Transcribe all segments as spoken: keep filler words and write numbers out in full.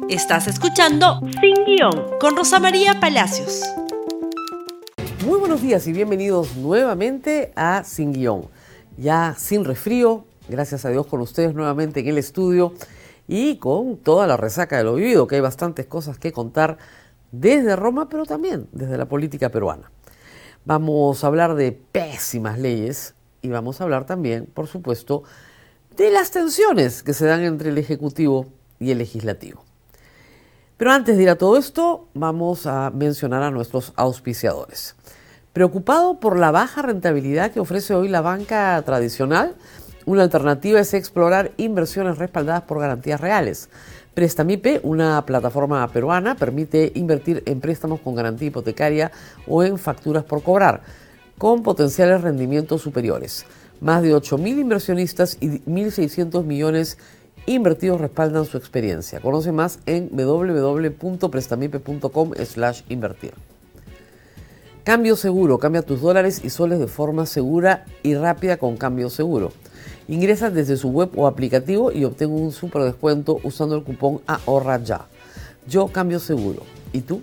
Estás escuchando Sin Guión con Rosa María Palacios. Muy buenos días y bienvenidos nuevamente a Sin Guión. Ya sin resfrío, gracias a Dios con ustedes nuevamente en el estudio y con toda la resaca de lo vivido, que hay bastantes cosas que contar desde Roma, pero también desde la política peruana. Vamos a hablar de pésimas leyes y vamos a hablar también, por supuesto, de las tensiones que se dan entre el Ejecutivo y el Legislativo. Pero antes de ir a todo esto, vamos a mencionar a nuestros auspiciadores. Preocupado por la baja rentabilidad que ofrece hoy la banca tradicional, una alternativa es explorar inversiones respaldadas por garantías reales. Prestamipe, una plataforma peruana, permite invertir en préstamos con garantía hipotecaria o en facturas por cobrar, con potenciales rendimientos superiores. Más de ocho mil inversionistas y mil seiscientos millones invertidos respaldan su experiencia. Conoce más en w w w punto prestamipe punto com slash invertir. Cambio Seguro. Cambia tus dólares y soles de forma segura y rápida con Cambio Seguro. Ingresa desde su web o aplicativo y obtén un super descuento usando el cupón Ahorra Ya. Yo Cambio Seguro. ¿Y tú?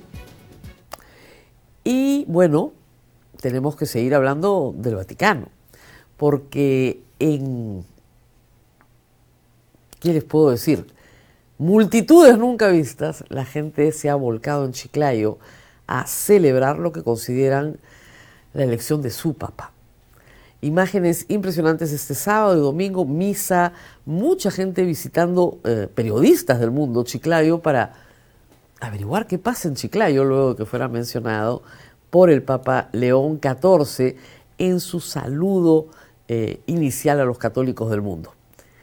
Y bueno, tenemos que seguir hablando del Vaticano, porque en... ¿qué les puedo decir? Multitudes nunca vistas, la gente se ha volcado en Chiclayo a celebrar lo que consideran la elección de su papa. Imágenes impresionantes este sábado y domingo, misa, mucha gente visitando, eh, periodistas del mundo, Chiclayo, para averiguar qué pasa en Chiclayo, luego de que fuera mencionado por el Papa León catorce en su saludo eh, inicial a los católicos del mundo.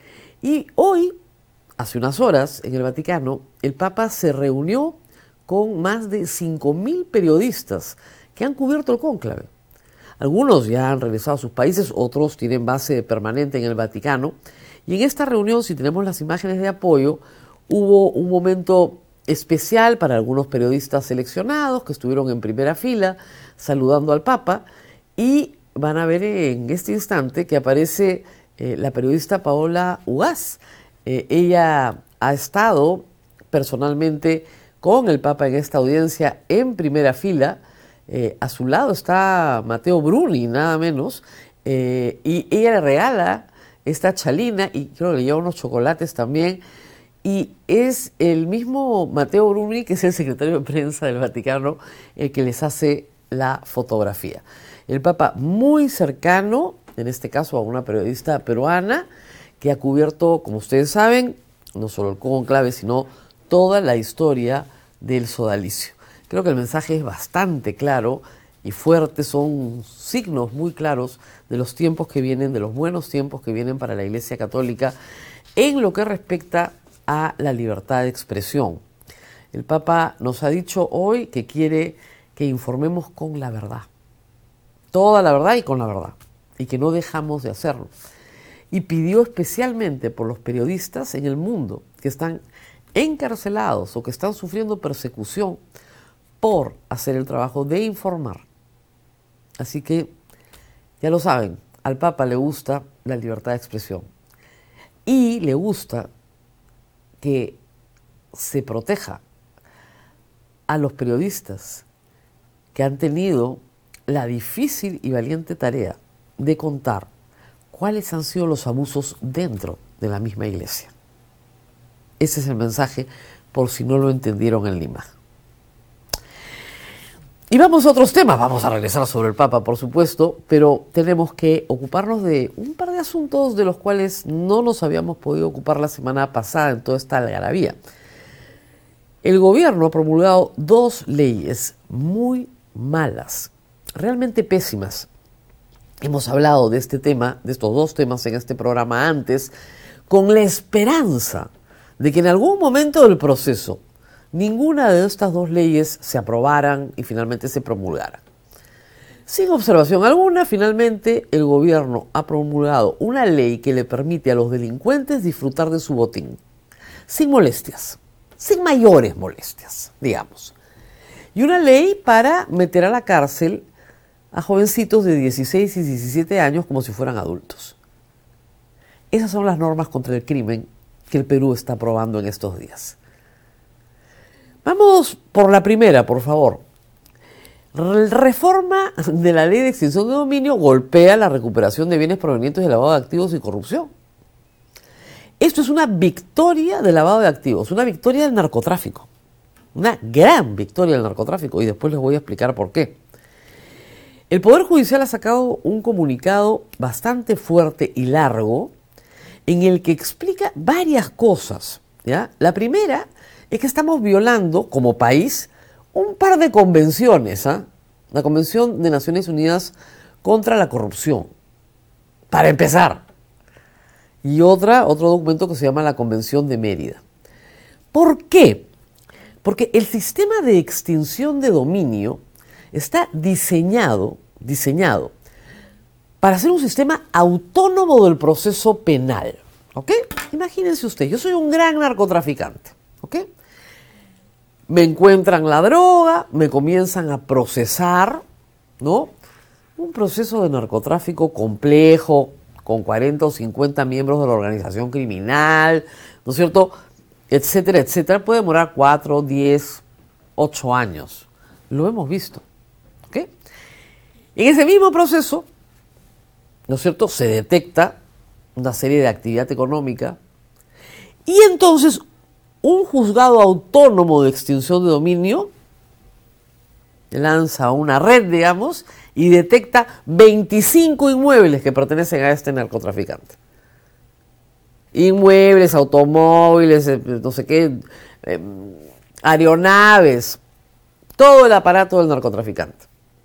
Y hoy, hace unas horas, en el Vaticano, el Papa se reunió con más de cinco mil periodistas que han cubierto el cónclave. Algunos ya han regresado a sus países, otros tienen base permanente en el Vaticano. Y en esta reunión, si tenemos las imágenes de apoyo, hubo un momento especial para algunos periodistas seleccionados que estuvieron en primera fila saludando al Papa. Y van a ver en este instante que aparece Eh, la periodista Paola Ugaz. Eh, ella ha estado personalmente con el Papa en esta audiencia en primera fila. Eh, a su lado está Matteo Bruni, nada menos, eh, y ella le regala esta chalina y creo que le lleva unos chocolates también. Y es el mismo Matteo Bruni, que es el secretario de prensa del Vaticano, el que les hace la fotografía. El Papa muy cercano, en este caso a una periodista peruana, que ha cubierto, como ustedes saben, no solo el cónclave, sino toda la historia del sodalicio. Creo que el mensaje es bastante claro y fuerte, son signos muy claros de los tiempos que vienen, de los buenos tiempos que vienen para la Iglesia Católica en lo que respecta a la libertad de expresión. El Papa nos ha dicho hoy que quiere que informemos con la verdad, toda la verdad y con la verdad, y que no dejamos de hacerlo. Y pidió especialmente por los periodistas en el mundo que están encarcelados o que están sufriendo persecución por hacer el trabajo de informar. Así que, ya lo saben, al Papa le gusta la libertad de expresión y le gusta que se proteja a los periodistas que han tenido la difícil y valiente tarea de contar cuáles han sido los abusos dentro de la misma iglesia. Ese es el mensaje, por si no lo entendieron en Lima. Y vamos a otros temas, vamos a regresar sobre el Papa, por supuesto, pero tenemos que ocuparnos de un par de asuntos de los cuales no nos habíamos podido ocupar la semana pasada en toda esta algarabía. El gobierno ha promulgado dos leyes muy malas, realmente pésimas. Hemos hablado de este tema, de estos dos temas en este programa antes, con la esperanza de que en algún momento del proceso ninguna de estas dos leyes se aprobaran y finalmente se promulgaran. Sin observación alguna, finalmente el gobierno ha promulgado una ley que le permite a los delincuentes disfrutar de su botín, sin molestias, sin mayores molestias, digamos. Y una ley para meter a la cárcel a jovencitos de dieciséis y diecisiete años como si fueran adultos. Esas son las normas contra el crimen que el Perú está aprobando en estos días. Vamos por la primera, por favor. Reforma de la ley de extinción de dominio golpea la recuperación de bienes provenientes de lavado de activos y corrupción. Esto es una victoria del lavado de activos, una victoria del narcotráfico. Una gran victoria del narcotráfico, y después les voy a explicar por qué. El Poder Judicial ha sacado un comunicado bastante fuerte y largo en el que explica varias cosas, ¿ya? La primera es que estamos violando como país un par de convenciones, ¿ah? La Convención de Naciones Unidas contra la Corrupción, para empezar. Y otra, otro documento que se llama la Convención de Mérida. ¿Por qué? Porque el sistema de extinción de dominio está diseñado, diseñado para ser un sistema autónomo del proceso penal. ¿Ok? Imagínense usted, yo soy un gran narcotraficante. ¿Ok? Me encuentran la droga, me comienzan a procesar, ¿no? Un proceso de narcotráfico complejo, con cuarenta o cincuenta miembros de la organización criminal, ¿no es cierto?, etcétera, etcétera, puede demorar cuatro, diez, ocho años. Lo hemos visto. ¿Ok? En ese mismo proceso, ¿no es cierto?, se detecta una serie de actividad económica y entonces un juzgado autónomo de extinción de dominio lanza una red, digamos, y detecta veinticinco inmuebles que pertenecen a este narcotraficante. Inmuebles, automóviles, no sé qué, eh, aeronaves, todo el aparato del narcotraficante.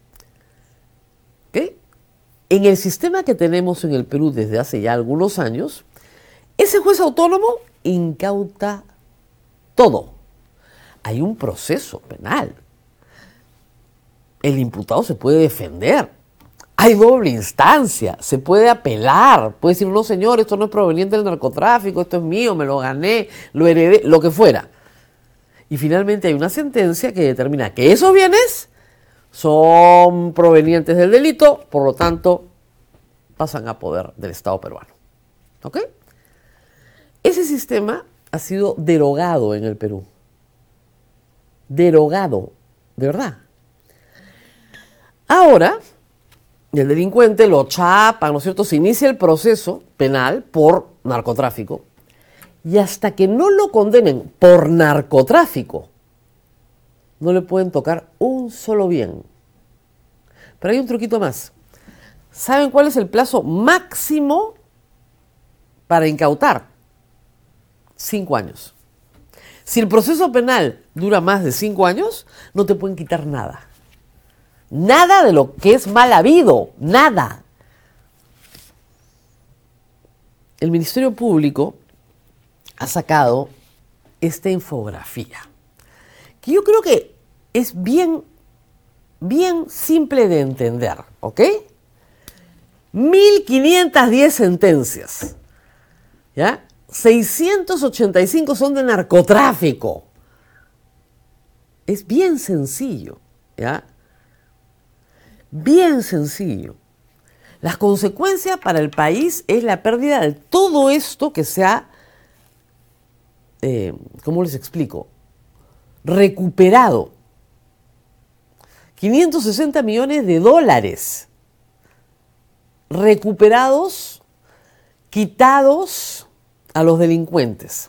¿Ok? En el sistema que tenemos en el Perú desde hace ya algunos años, ese juez autónomo incauta todo. Hay un proceso penal. El imputado se puede defender. Hay doble instancia, se puede apelar, puede decir, no señor, esto no es proveniente del narcotráfico, esto es mío, me lo gané, lo heredé, lo que fuera. Y finalmente hay una sentencia que determina que esos bienes son provenientes del delito, por lo tanto, pasan a poder del Estado peruano. ¿Ok? Ese sistema ha sido derogado en el Perú. Derogado, de verdad. Ahora, el delincuente lo chapan, ¿no es cierto? Se inicia el proceso penal por narcotráfico y hasta que no lo condenen por narcotráfico, no le pueden tocar un solo bien. Pero hay un truquito más. ¿Saben cuál es el plazo máximo para incautar? Cinco años. Si el proceso penal dura más de cinco años, no te pueden quitar nada. Nada de lo que es mal habido, nada. El Ministerio Público ha sacado esta infografía, que yo creo que es bien, bien simple de entender, ¿ok? mil quinientas diez sentencias, ¿ya? seiscientos ochenta y cinco son de narcotráfico. Es bien sencillo, ¿ya? Bien sencillo. Las consecuencias para el país es la pérdida de todo esto que se ha, eh, ¿cómo les explico?, recuperado. quinientos sesenta millones de dólares recuperados, quitados a los delincuentes.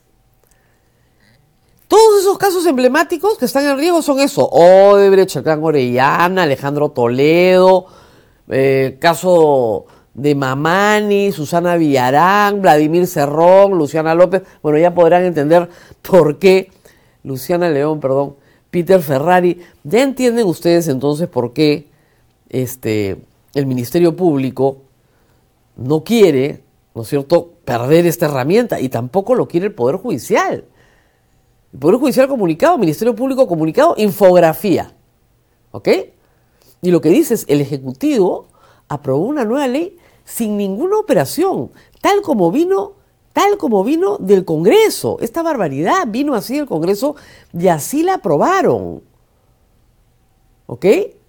Todos esos casos emblemáticos que están en riesgo son eso: Odebrecht, el clan Orellana, Alejandro Toledo, eh, caso de Mamani, Susana Villarán, Vladimir Cerrón, Luciana López. Bueno, ya podrán entender por qué Luciana León, perdón, Peter Ferrari. Ya entienden ustedes entonces por qué este, el Ministerio Público no quiere, ¿no es cierto?, perder esta herramienta, y tampoco lo quiere el Poder Judicial. El Poder Judicial comunicado, Ministerio Público comunicado, infografía. ¿Ok? Y lo que dice es, el Ejecutivo aprobó una nueva ley sin ninguna operación, tal como vino, tal como vino del Congreso. Esta barbaridad vino así del Congreso y así la aprobaron. ¿Ok?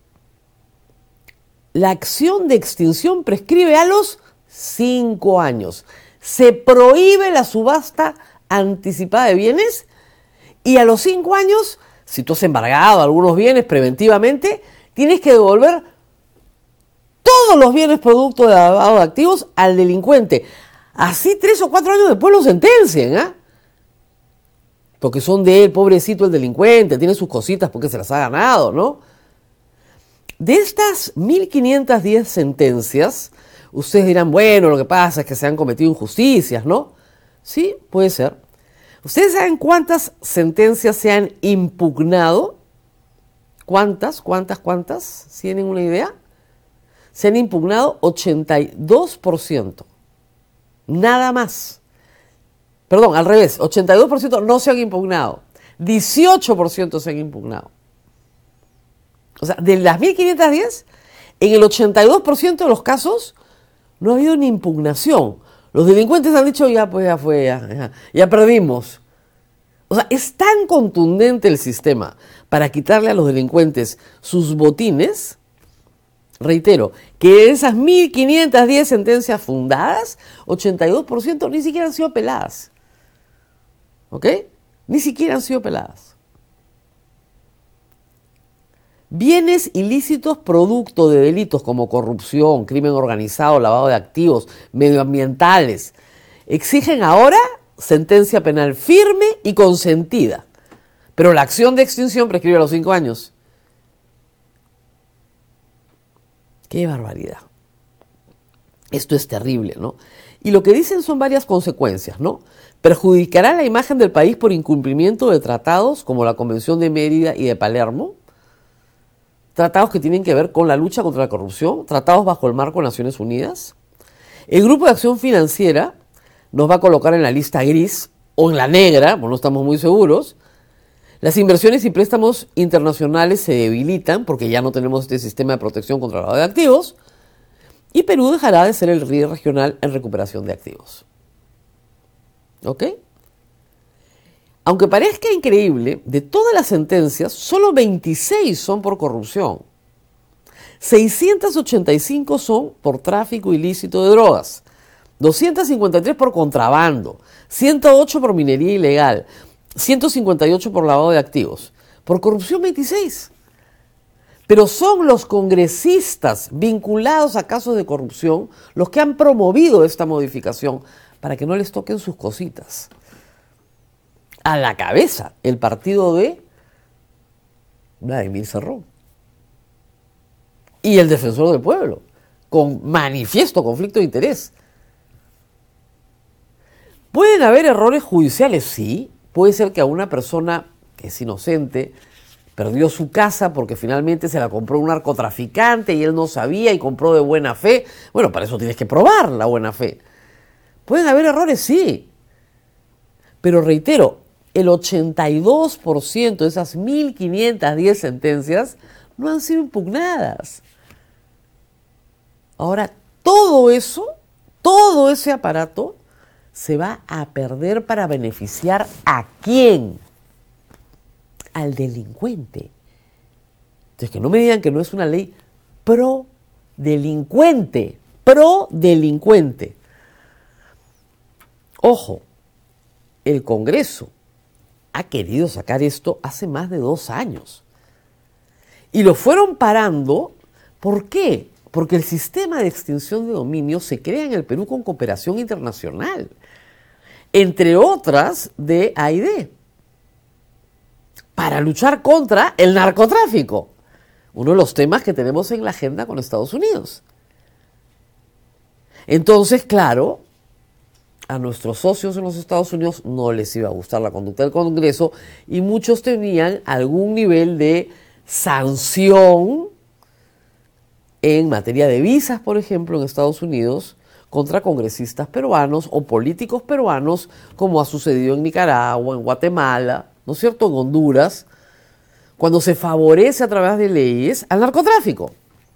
La acción de extinción prescribe a los cinco años. Se prohíbe la subasta anticipada de bienes y a los cinco años si tú has embargado algunos bienes preventivamente, tienes que devolver todos los bienes producto de lavado de activos al delincuente. Así tres o cuatro años después lo sentencien, ¿ah? ¿eh? Porque son de él, pobrecito el delincuente, tiene sus cositas porque se las ha ganado, ¿no? De estas mil quinientas diez sentencias, ustedes dirán, bueno, lo que pasa es que se han cometido injusticias, ¿no? Sí, puede ser. ¿Ustedes saben cuántas sentencias se han impugnado? ¿Cuántas? ¿Cuántas? ¿Cuántas? ¿Tienen una idea? Se han impugnado ochenta y dos por ciento. Nada más. Perdón, al revés, ochenta y dos por ciento no se han impugnado. dieciocho por ciento se han impugnado. O sea, de las mil quinientas diez, en el ochenta y dos por ciento de los casos no ha habido ni impugnación. Los delincuentes han dicho, ya pues ya fue, ya, ya, ya perdimos. O sea, es tan contundente el sistema para quitarle a los delincuentes sus botines, reitero, que de esas mil quinientas diez sentencias fundadas, ochenta y dos por ciento ni siquiera han sido apeladas. ¿Ok? Ni siquiera han sido apeladas. Bienes ilícitos producto de delitos como corrupción, crimen organizado, lavado de activos, medioambientales, exigen ahora sentencia penal firme y consentida. Pero la acción de extinción prescribe a los cinco años. ¡Qué barbaridad! Esto es terrible, ¿no? Y lo que dicen son varias consecuencias, ¿no? Perjudicará la imagen del país por incumplimiento de tratados como la Convención de Mérida y de Palermo, tratados que tienen que ver con la lucha contra la corrupción, tratados bajo el marco de Naciones Unidas. El Grupo de Acción Financiera nos va a colocar en la lista gris o en la negra, pues no estamos muy seguros. Las inversiones y préstamos internacionales se debilitan porque ya no tenemos este sistema de protección contra el lavado de activos. Y Perú dejará de ser el líder regional en recuperación de activos. ¿Ok? Aunque parezca increíble, de todas las sentencias, solo veintiséis son por corrupción. seiscientas ochenta y cinco son por tráfico ilícito de drogas. doscientas cincuenta y tres por contrabando. ciento ocho por minería ilegal. ciento cincuenta y ocho por lavado de activos. Por corrupción veintiséis. Pero son los congresistas vinculados a casos de corrupción los que han promovido esta modificación para que no les toquen sus cositas. A la cabeza, el partido de Vladimir Cerrón. Y el Defensor del Pueblo, con manifiesto conflicto de interés. ¿Pueden haber errores judiciales? Sí. Puede ser que a una persona que es inocente perdió su casa porque finalmente se la compró un narcotraficante y él no sabía y compró de buena fe. Bueno, para eso tienes que probar la buena fe. ¿Pueden haber errores? Sí. Pero reitero, el ochenta y dos por ciento de esas mil quinientas diez sentencias no han sido impugnadas. Ahora, todo eso, todo ese aparato se va a perder para beneficiar ¿a quién? Al delincuente. Entonces, que no me digan que no es una ley pro delincuente, pro delincuente. Ojo, el Congreso ha querido sacar esto hace más de dos años. Y lo fueron parando. ¿Por qué? Porque el sistema de extinción de dominio se crea en el Perú con cooperación internacional. Entre otras de A I D. Para luchar contra el narcotráfico. Uno de los temas que tenemos en la agenda con Estados Unidos. Entonces, claro, a nuestros socios en los Estados Unidos no les iba a gustar la conducta del Congreso y muchos tenían algún nivel de sanción en materia de visas, por ejemplo, en Estados Unidos, contra congresistas peruanos o políticos peruanos, como ha sucedido en Nicaragua, en Guatemala, ¿no es cierto?, en Honduras, cuando se favorece a través de leyes al narcotráfico.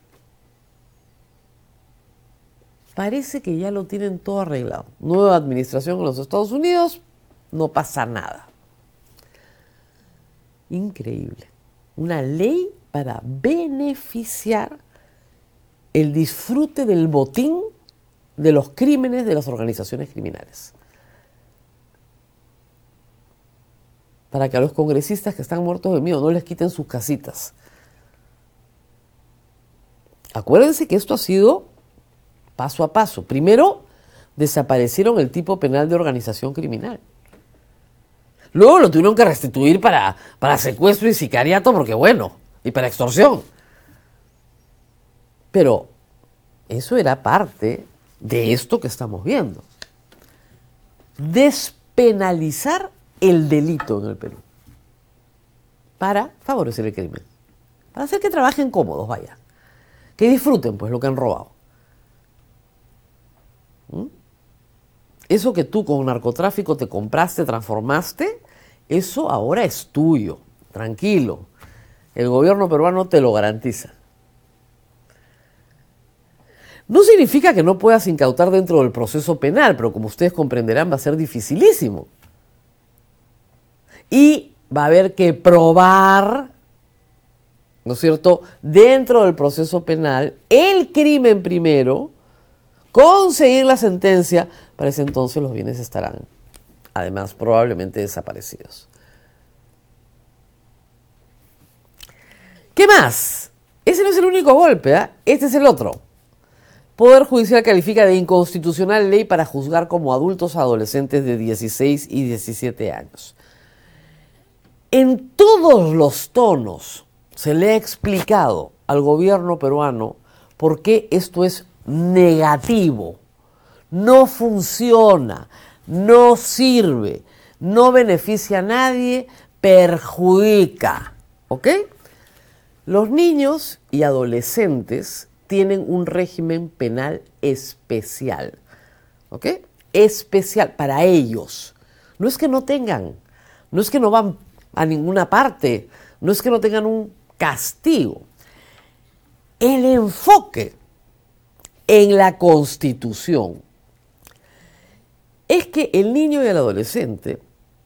Parece que ya lo tienen todo arreglado. Nueva administración en los Estados Unidos, no pasa nada. Increíble. Una ley para beneficiar el disfrute del botín de los crímenes de las organizaciones criminales. para que a los congresistas que están muertos de miedo no les quiten sus casitas. Acuérdense que esto ha sido paso a paso. Primero, desaparecieron el tipo penal de organización criminal. Luego lo tuvieron que restituir para, para secuestro y sicariato, porque bueno, y para extorsión. Pero eso era parte de esto que estamos viendo. Despenalizar el delito en el Perú para favorecer el crimen. Para hacer que trabajen cómodos, vaya. Que disfruten, pues, lo que han robado. ¿Mm? Eso que tú con narcotráfico te compraste, transformaste, eso ahora es tuyo. Tranquilo. El gobierno peruano te lo garantiza. No significa que no puedas incautar dentro del proceso penal, pero como ustedes comprenderán va a ser dificilísimo. Y va a haber que probar, ¿no es cierto?, dentro del proceso penal, el crimen primero, conseguir la sentencia. Para ese entonces los bienes estarán, además, probablemente desaparecidos. ¿Qué más? Ese no es el único golpe, ¿eh? Este es el otro. Poder Judicial califica de inconstitucional ley para juzgar como adultos a adolescentes de dieciséis y diecisiete años. En todos los tonos se le ha explicado al gobierno peruano por qué esto es negativo, no funciona, no sirve, no beneficia a nadie, perjudica. ¿Ok? Los niños y adolescentes tienen un régimen penal especial. ¿Ok? Especial para ellos. No es que no tengan, no es que no van a ninguna parte, no es que no tengan un castigo. El enfoque en la Constitución es que el niño y el adolescente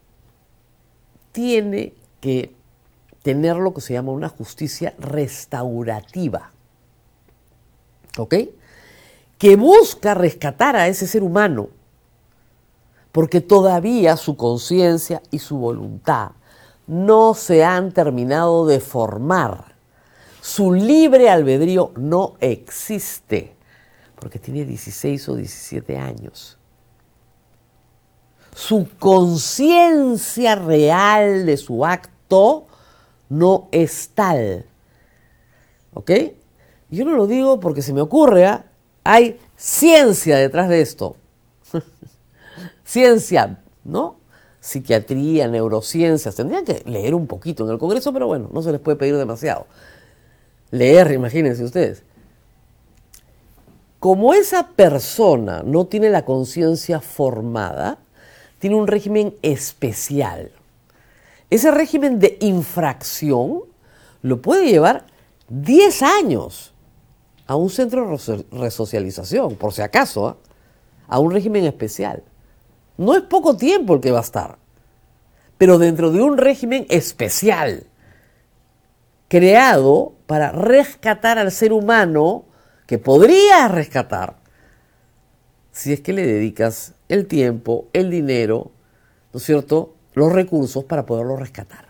tiene que tener lo que se llama una justicia restaurativa. ¿Ok? Que busca rescatar a ese ser humano porque todavía su conciencia y su voluntad no se han terminado de formar. Su libre albedrío no existe porque tiene dieciséis o diecisiete años. Su conciencia real de su acto no es tal. ¿Ok? Yo no lo digo porque se me ocurre, ¿eh? Hay ciencia detrás de esto. Ciencia, ¿no? Psiquiatría, neurociencias. Tendrían que leer un poquito en el Congreso, pero bueno, no se les puede pedir demasiado. Leer, imagínense ustedes. Como esa persona no tiene la conciencia formada, tiene un régimen especial. Ese régimen de infracción lo puede llevar diez años a un centro de resocialización, por si acaso, ¿eh? A un régimen especial. No es poco tiempo el que va a estar, pero dentro de un régimen especial, creado para rescatar al ser humano que podrías rescatar si es que le dedicas el tiempo, el dinero, ¿no es cierto?, los recursos para poderlo rescatar.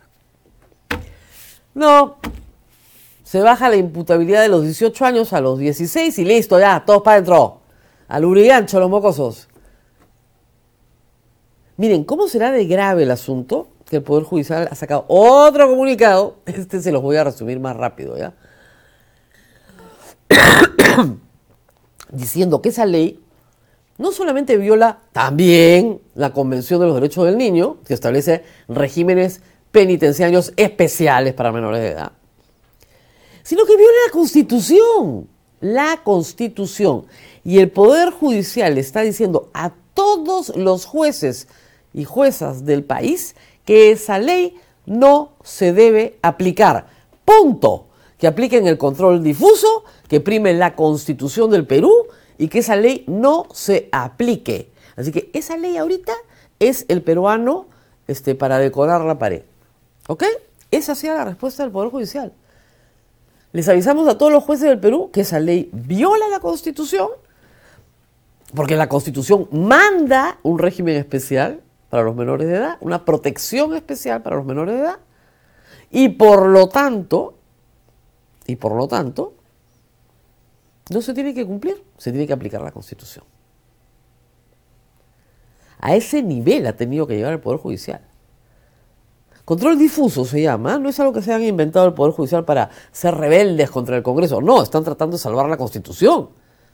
No, se baja la imputabilidad de los dieciocho años a los dieciséis y listo, ya, todos para adentro. Al urigancho, los mocosos. Miren, ¿cómo será de grave el asunto? Que el Poder Judicial ha sacado otro comunicado. Este se los voy a resumir más rápido, ¿ya? Diciendo que esa ley no solamente viola también la Convención de los Derechos del Niño, que establece regímenes penitenciarios especiales para menores de edad, sino que viola la Constitución. La Constitución. Y el Poder Judicial está diciendo a todos los jueces y juezas del país que esa ley no se debe aplicar. Punto. Que apliquen el control difuso, que prime la Constitución del Perú y que esa ley no se aplique. Así que esa ley ahorita es el peruano este, para decorar la pared. ¿Ok? Esa ha sido la respuesta del Poder Judicial. Les avisamos a todos los jueces del Perú que esa ley viola la Constitución, porque la Constitución manda un régimen especial para los menores de edad, una protección especial para los menores de edad, y por lo tanto, y por lo tanto, no se tiene que cumplir, se tiene que aplicar la Constitución. A ese nivel ha tenido que llegar el Poder Judicial. Control difuso se llama, no es algo que se haya inventado el Poder Judicial para ser rebeldes contra el Congreso, no, están tratando de salvar la Constitución.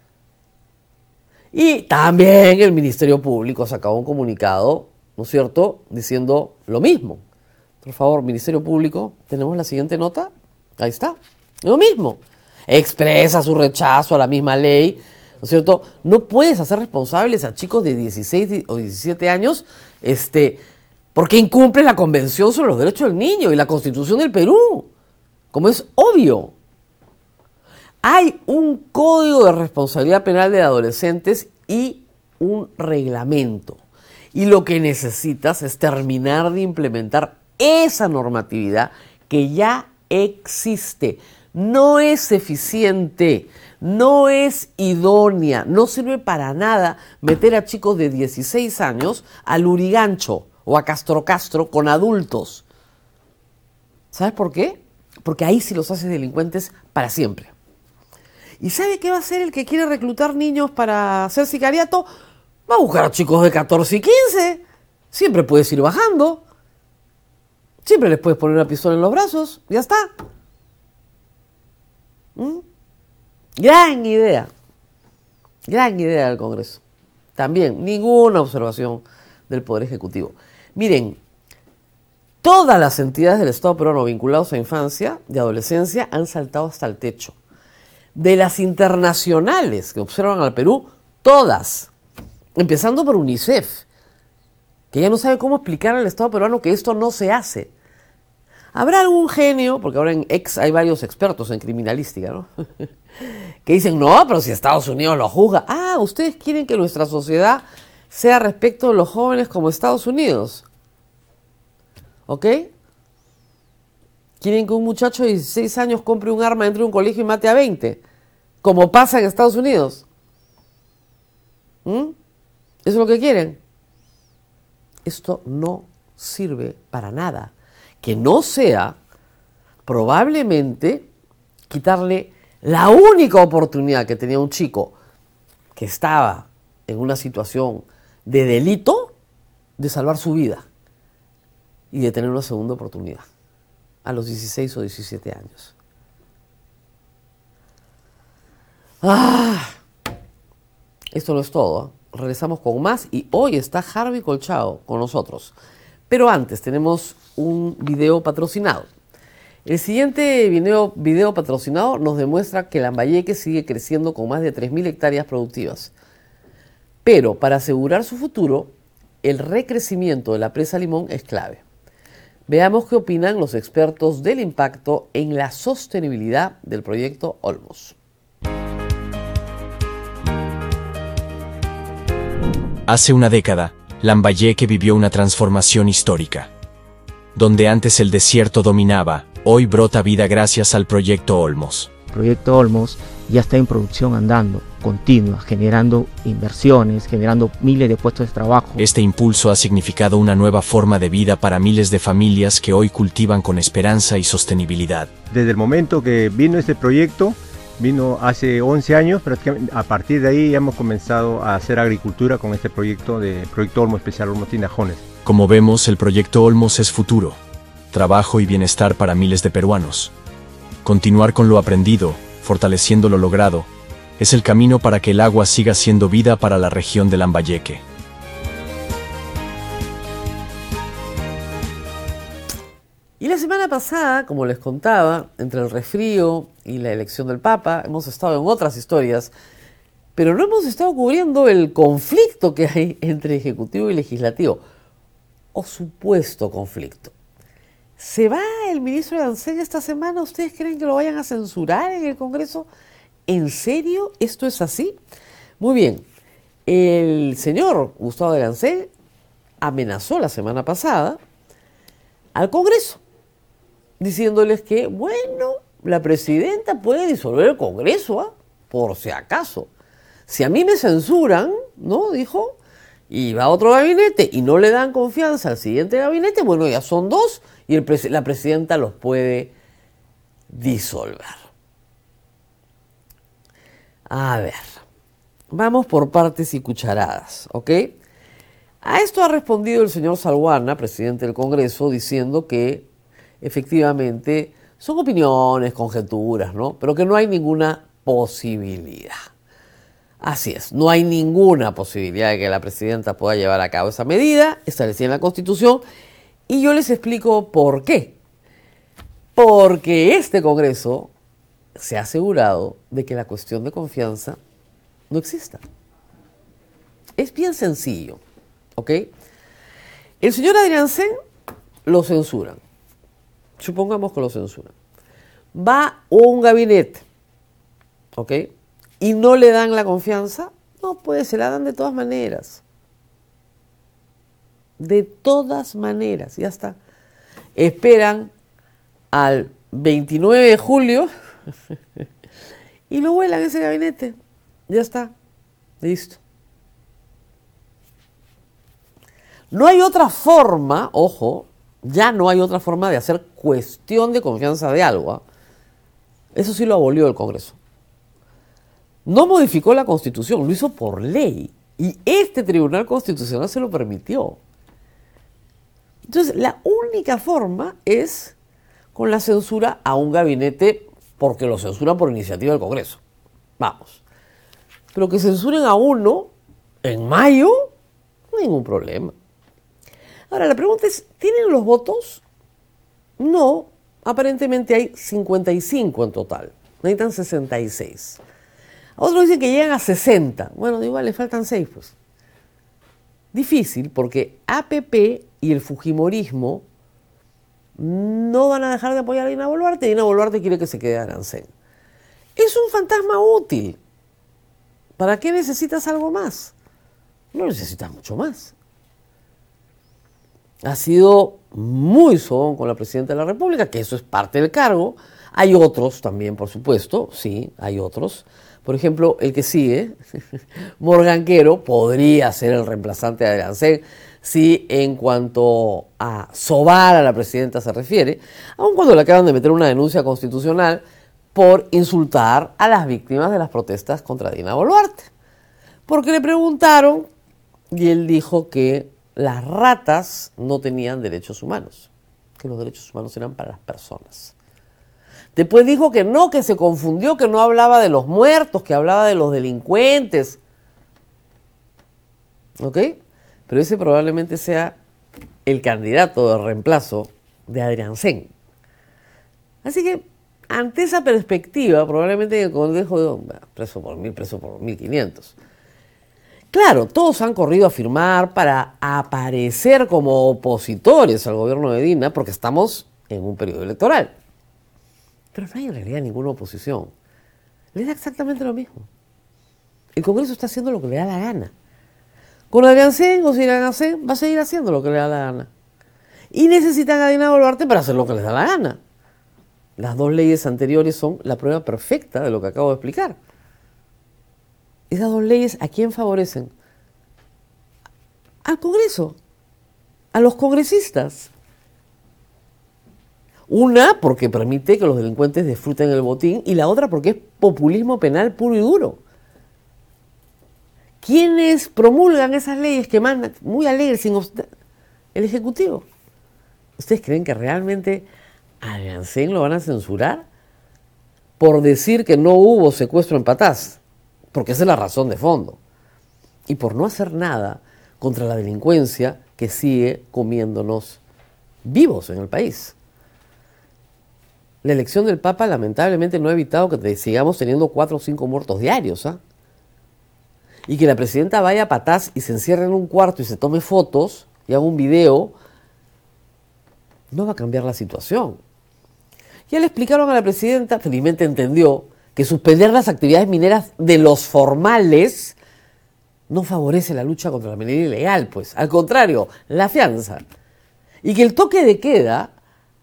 Y también el Ministerio Público sacó un comunicado, ¿no es cierto?, diciendo lo mismo. Por favor, Ministerio Público, tenemos la siguiente nota, ahí está, lo mismo. Expresa su rechazo a la misma ley, ¿no es cierto? No puedes hacer responsables a chicos de dieciséis o diecisiete años, este... porque incumple la Convención sobre los Derechos del Niño y la Constitución del Perú, como es obvio. Hay un Código de Responsabilidad Penal de Adolescentes y un reglamento. Y lo que necesitas es terminar de implementar esa normatividad que ya existe. No es eficiente, no es idónea, no sirve para nada meter a chicos de dieciséis años al Lurigancho o a Castro Castro con adultos. ¿Sabes por qué? Porque ahí sí los haces delincuentes para siempre. ¿Y sabe qué va a hacer el que quiere reclutar niños para hacer sicariato? Va a buscar a chicos de catorce y quince. Siempre puedes ir bajando. Siempre les puedes poner una pistola en los brazos. Ya está. ¿Mm? Gran idea. Gran idea del Congreso. También, ninguna observación del Poder Ejecutivo. Miren, todas las entidades del Estado peruano vinculadas a infancia y adolescencia han saltado hasta el techo. De las internacionales que observan al Perú, todas, empezando por UNICEF, que ya no sabe cómo explicar al Estado peruano que esto no se hace. ¿Habrá algún genio, porque ahora en ex hay varios expertos en criminalística, ¿no?, que dicen, no, pero si Estados Unidos lo juzga. Ah, ¿ustedes quieren que nuestra sociedad sea respecto de los jóvenes como Estados Unidos? ¿Ok? ¿Quieren que un muchacho de dieciséis años compre un arma, entre a un colegio y mate a veinte? Como pasa en Estados Unidos. ¿Mm? ¿Eso es lo que quieren? Esto no sirve para nada. Que no sea, probablemente, quitarle la única oportunidad que tenía un chico que estaba en una situación de delito, de salvar su vida y de tener una segunda oportunidad a los dieciséis o diecisiete años. Ah, esto no es todo, ¿eh? Regresamos con más y hoy está Harvey Colchado con nosotros. Pero antes tenemos un video patrocinado. El siguiente video, video patrocinado nos demuestra que Lambayeque sigue creciendo con más de tres mil hectáreas productivas. Pero para asegurar su futuro, el recrecimiento de la presa Limón es clave. Veamos qué opinan los expertos del impacto en la sostenibilidad del proyecto Olmos. Hace una década, Lambayeque vivió una transformación histórica. Donde antes el desierto dominaba, hoy brota vida gracias al proyecto Olmos. El proyecto Olmos ya está en producción andando, continua, generando inversiones, generando miles de puestos de trabajo. Este impulso ha significado una nueva forma de vida para miles de familias que hoy cultivan con esperanza y sostenibilidad. Desde el momento que vino este proyecto, vino hace once años, prácticamente a partir de ahí hemos comenzado a hacer agricultura con este proyecto de Proyecto Olmos Especial Olmos Tinajones. Como vemos, el proyecto Olmos es futuro, trabajo y bienestar para miles de peruanos. Continuar con lo aprendido, fortaleciendo lo logrado, es el camino para que el agua siga siendo vida para la región de Lambayeque. Y la semana pasada, como les contaba, entre el resfrío y la elección del Papa, hemos estado en otras historias, pero no hemos estado cubriendo el conflicto que hay entre Ejecutivo y Legislativo, o supuesto conflicto. ¿Se va el ministro de Ancén esta semana? ¿Ustedes creen que lo vayan a censurar en el Congreso? ¿En serio? ¿Esto es así? Muy bien, el señor Gustavo de Ancén amenazó la semana pasada al Congreso, diciéndoles que, bueno, la presidenta puede disolver el Congreso, ¿eh? Por si acaso. Si a mí me censuran, ¿no? Dijo, y va a otro gabinete y no le dan confianza al siguiente gabinete, bueno, ya son dos y el pres- la presidenta los puede disolver. A ver, vamos por partes y cucharadas, ¿ok? A esto ha respondido el señor Salguana, presidente del Congreso, diciendo que efectivamente son opiniones, conjeturas, ¿no? Pero que no hay ninguna posibilidad. Así es, no hay ninguna posibilidad de que la presidenta pueda llevar a cabo esa medida establecida en la Constitución, y yo les explico por qué. Porque este Congreso se ha asegurado de que la cuestión de confianza no exista. Es bien sencillo, ¿ok? El señor Adriancén lo censuran. Supongamos que lo censuran. Va a un gabinete, ¿ok? Y no le dan la confianza. No, pues se la dan de todas maneras. De todas maneras, ya está. Esperan al veintinueve de julio y lo vuelan ese gabinete. Ya está. Listo. No hay otra forma, ojo, ya no hay otra forma de hacer cuestión de confianza de algo, ¿eh? Eso sí lo abolió el Congreso. No modificó la Constitución, lo hizo por ley. Y este Tribunal Constitucional se lo permitió. Entonces, la única forma es con la censura a un gabinete porque lo censuran por iniciativa del Congreso. Vamos. Pero que censuren a uno en mayo, ningún problema. Ahora, la pregunta es, ¿tienen los votos? No, aparentemente hay cincuenta y cinco en total, necesitan sesenta y seis. Otros dicen que llegan a sesenta, bueno, igual le faltan seis, pues. Difícil, porque A P P y el fujimorismo no van a dejar de apoyar a Dina Boluarte, Dina Boluarte quiere que se quede Adriancén. Es un fantasma útil. ¿Para qué necesitas algo más? No necesitas mucho más. Ha sido muy sobón con la presidenta de la República, que eso es parte del cargo. Hay otros también, por supuesto, sí, hay otros. Por ejemplo, el que sigue, Morganquero, podría ser el reemplazante de Adriancén, si en cuanto a sobar a la presidenta se refiere, aun cuando le acaban de meter una denuncia constitucional por insultar a las víctimas de las protestas contra Dina Boluarte. Porque le preguntaron y él dijo que las ratas no tenían derechos humanos, que los derechos humanos eran para las personas. Después dijo que no, que se confundió, que no hablaba de los muertos, que hablaba de los delincuentes. ¿Ok? Pero ese probablemente sea el candidato de reemplazo de Adriancén. Así que, ante esa perspectiva, probablemente el Congreso dijo, preso por mil, preso por mil quinientos. Claro, todos han corrido a firmar para aparecer como opositores al gobierno de Dina, porque estamos en un periodo electoral. Pero no hay en realidad ninguna oposición. Le da exactamente lo mismo. El Congreso está haciendo lo que le da la gana. Con Adriancén o sin Adriancén va a seguir haciendo lo que le da la gana. Y necesitan a Dina Boluarte para hacer lo que les da la gana. Las dos leyes anteriores son la prueba perfecta de lo que acabo de explicar. Esas dos leyes, ¿a quién favorecen? Al Congreso, a los congresistas. Una porque permite que los delincuentes disfruten el botín y la otra porque es populismo penal puro y duro. ¿Quiénes promulgan esas leyes que mandan muy alegres, sin obst- el Ejecutivo? ¿Ustedes creen que realmente a Adriancén lo van a censurar por decir que no hubo secuestro en Patás? Porque esa es la razón de fondo. Y por no hacer nada contra la delincuencia que sigue comiéndonos vivos en el país. La elección del Papa lamentablemente no ha evitado que te sigamos teniendo cuatro o cinco muertos diarios, ¿ah? Y que la presidenta vaya a Patás y se encierre en un cuarto y se tome fotos y haga un video, no va a cambiar la situación. Ya le explicaron a la presidenta, felizmente entendió, que suspender las actividades mineras de los formales no favorece la lucha contra la minería ilegal, pues, al contrario, la fianza. Y que el toque de queda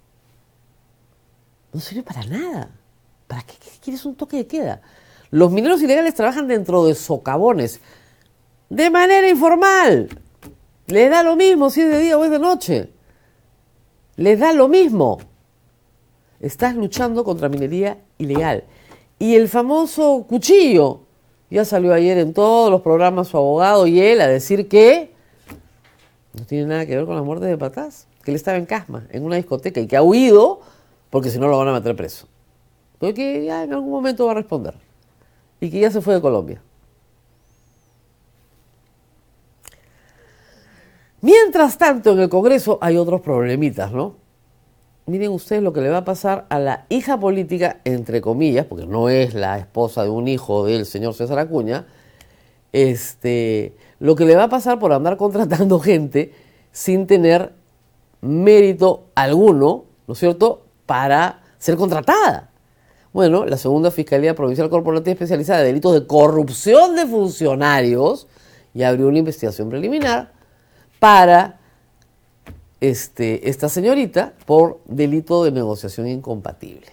no sirve para nada. ¿Para qué quieres un toque de queda? Los mineros ilegales trabajan dentro de socavones. de manera informal. Les da lo mismo si es de día o es de noche. Les da lo mismo. Estás luchando contra minería ilegal. Y el famoso Cuchillo, ya salió ayer en todos los programas su abogado y él a decir que no tiene nada que ver con la muerte de Pataz, que él estaba en Casma, en una discoteca, y que ha huido porque si no lo van a meter preso. Pero que ya en algún momento va a responder. Y que ya se fue de Colombia. Mientras tanto, en el Congreso hay otros problemitas, ¿no? Miren ustedes lo que le va a pasar a la hija política, entre comillas, porque no es la esposa de un hijo del señor César Acuña, este, lo que le va a pasar por andar contratando gente sin tener mérito alguno, ¿no es cierto?, para ser contratada. Bueno, la segunda Fiscalía Provincial Corporativa Especializada de Delitos de Corrupción de Funcionarios ya abrió una investigación preliminar para este, esta señorita por delito de negociación incompatible.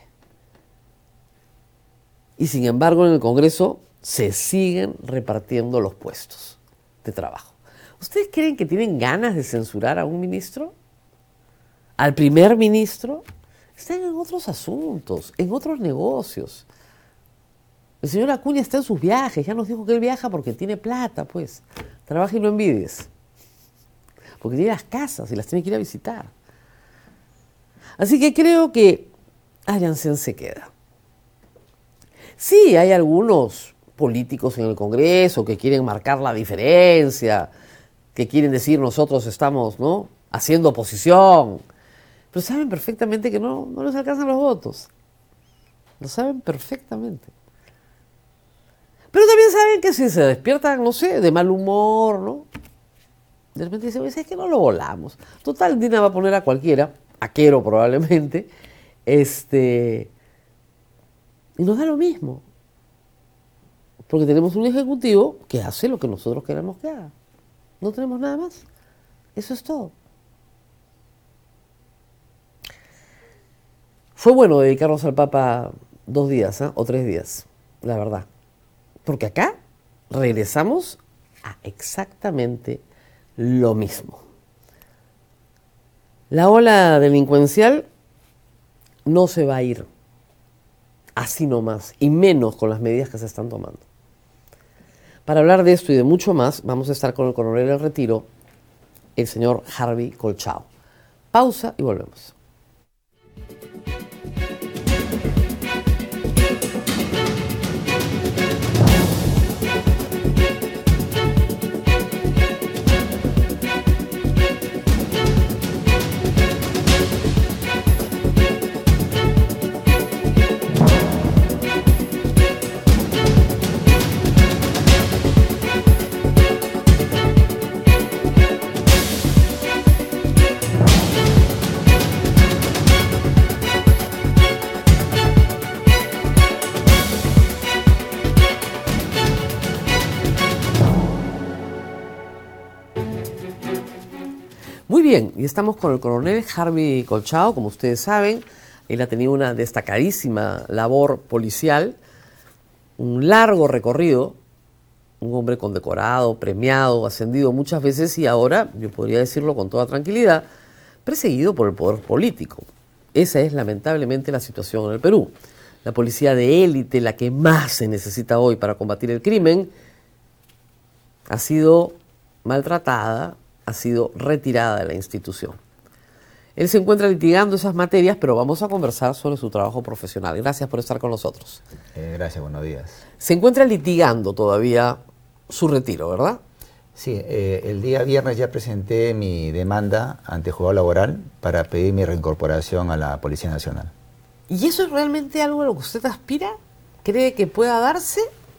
Y sin embargo, en el Congreso se siguen repartiendo los puestos de trabajo. ¿Ustedes creen que tienen ganas de censurar a un ministro? ¿Al primer ministro? Están en otros asuntos, en otros negocios. El señor Acuña está en sus viajes, ya nos dijo que él viaja porque tiene plata, pues. Trabaja y no envidies. Porque tiene las casas y las tiene que ir a visitar. Así que creo que Ariansen se queda. Sí, hay algunos políticos en el Congreso que quieren marcar la diferencia, que quieren decir nosotros estamos, ¿no?, haciendo oposición. Pero saben perfectamente que no, no les alcanzan los votos. Lo saben perfectamente. Pero también saben que si se despiertan, no sé, de mal humor, ¿no?, de repente dicen, es que no lo volamos. Total, Dina va a poner a cualquiera, a Quero probablemente, este, y nos da lo mismo. Porque tenemos un ejecutivo que hace lo que nosotros queremos que haga. No tenemos nada más. Eso es todo. Fue bueno dedicarnos al Papa dos días, ¿eh? o tres días, la verdad. Porque acá regresamos a exactamente lo mismo. La ola delincuencial no se va a ir así nomás, y menos con las medidas que se están tomando. Para hablar de esto y de mucho más, vamos a estar con el coronel del Retiro, el señor Harvey Colchao. Pausa y volvemos. Muy bien, y estamos con el coronel Harvey Colchao, como ustedes saben. Él ha tenido una destacadísima labor policial, un largo recorrido, un hombre condecorado, premiado, ascendido muchas veces y ahora, yo podría decirlo con toda tranquilidad, perseguido por el poder político. Esa es lamentablemente la situación en el Perú. La policía de élite, la que más se necesita hoy para combatir el crimen, ha sido maltratada, ha sido retirada de la institución. Él se encuentra litigando esas materias, pero vamos a conversar sobre su trabajo profesional. Gracias por estar con nosotros. Eh, gracias, buenos días. Se encuentra litigando todavía su retiro, ¿verdad? Sí, eh, el día viernes ya presenté mi demanda ante el juzgado laboral para pedir mi reincorporación a la Policía Nacional. ¿Y eso es realmente algo a lo que usted aspira? ¿Cree que pueda darse?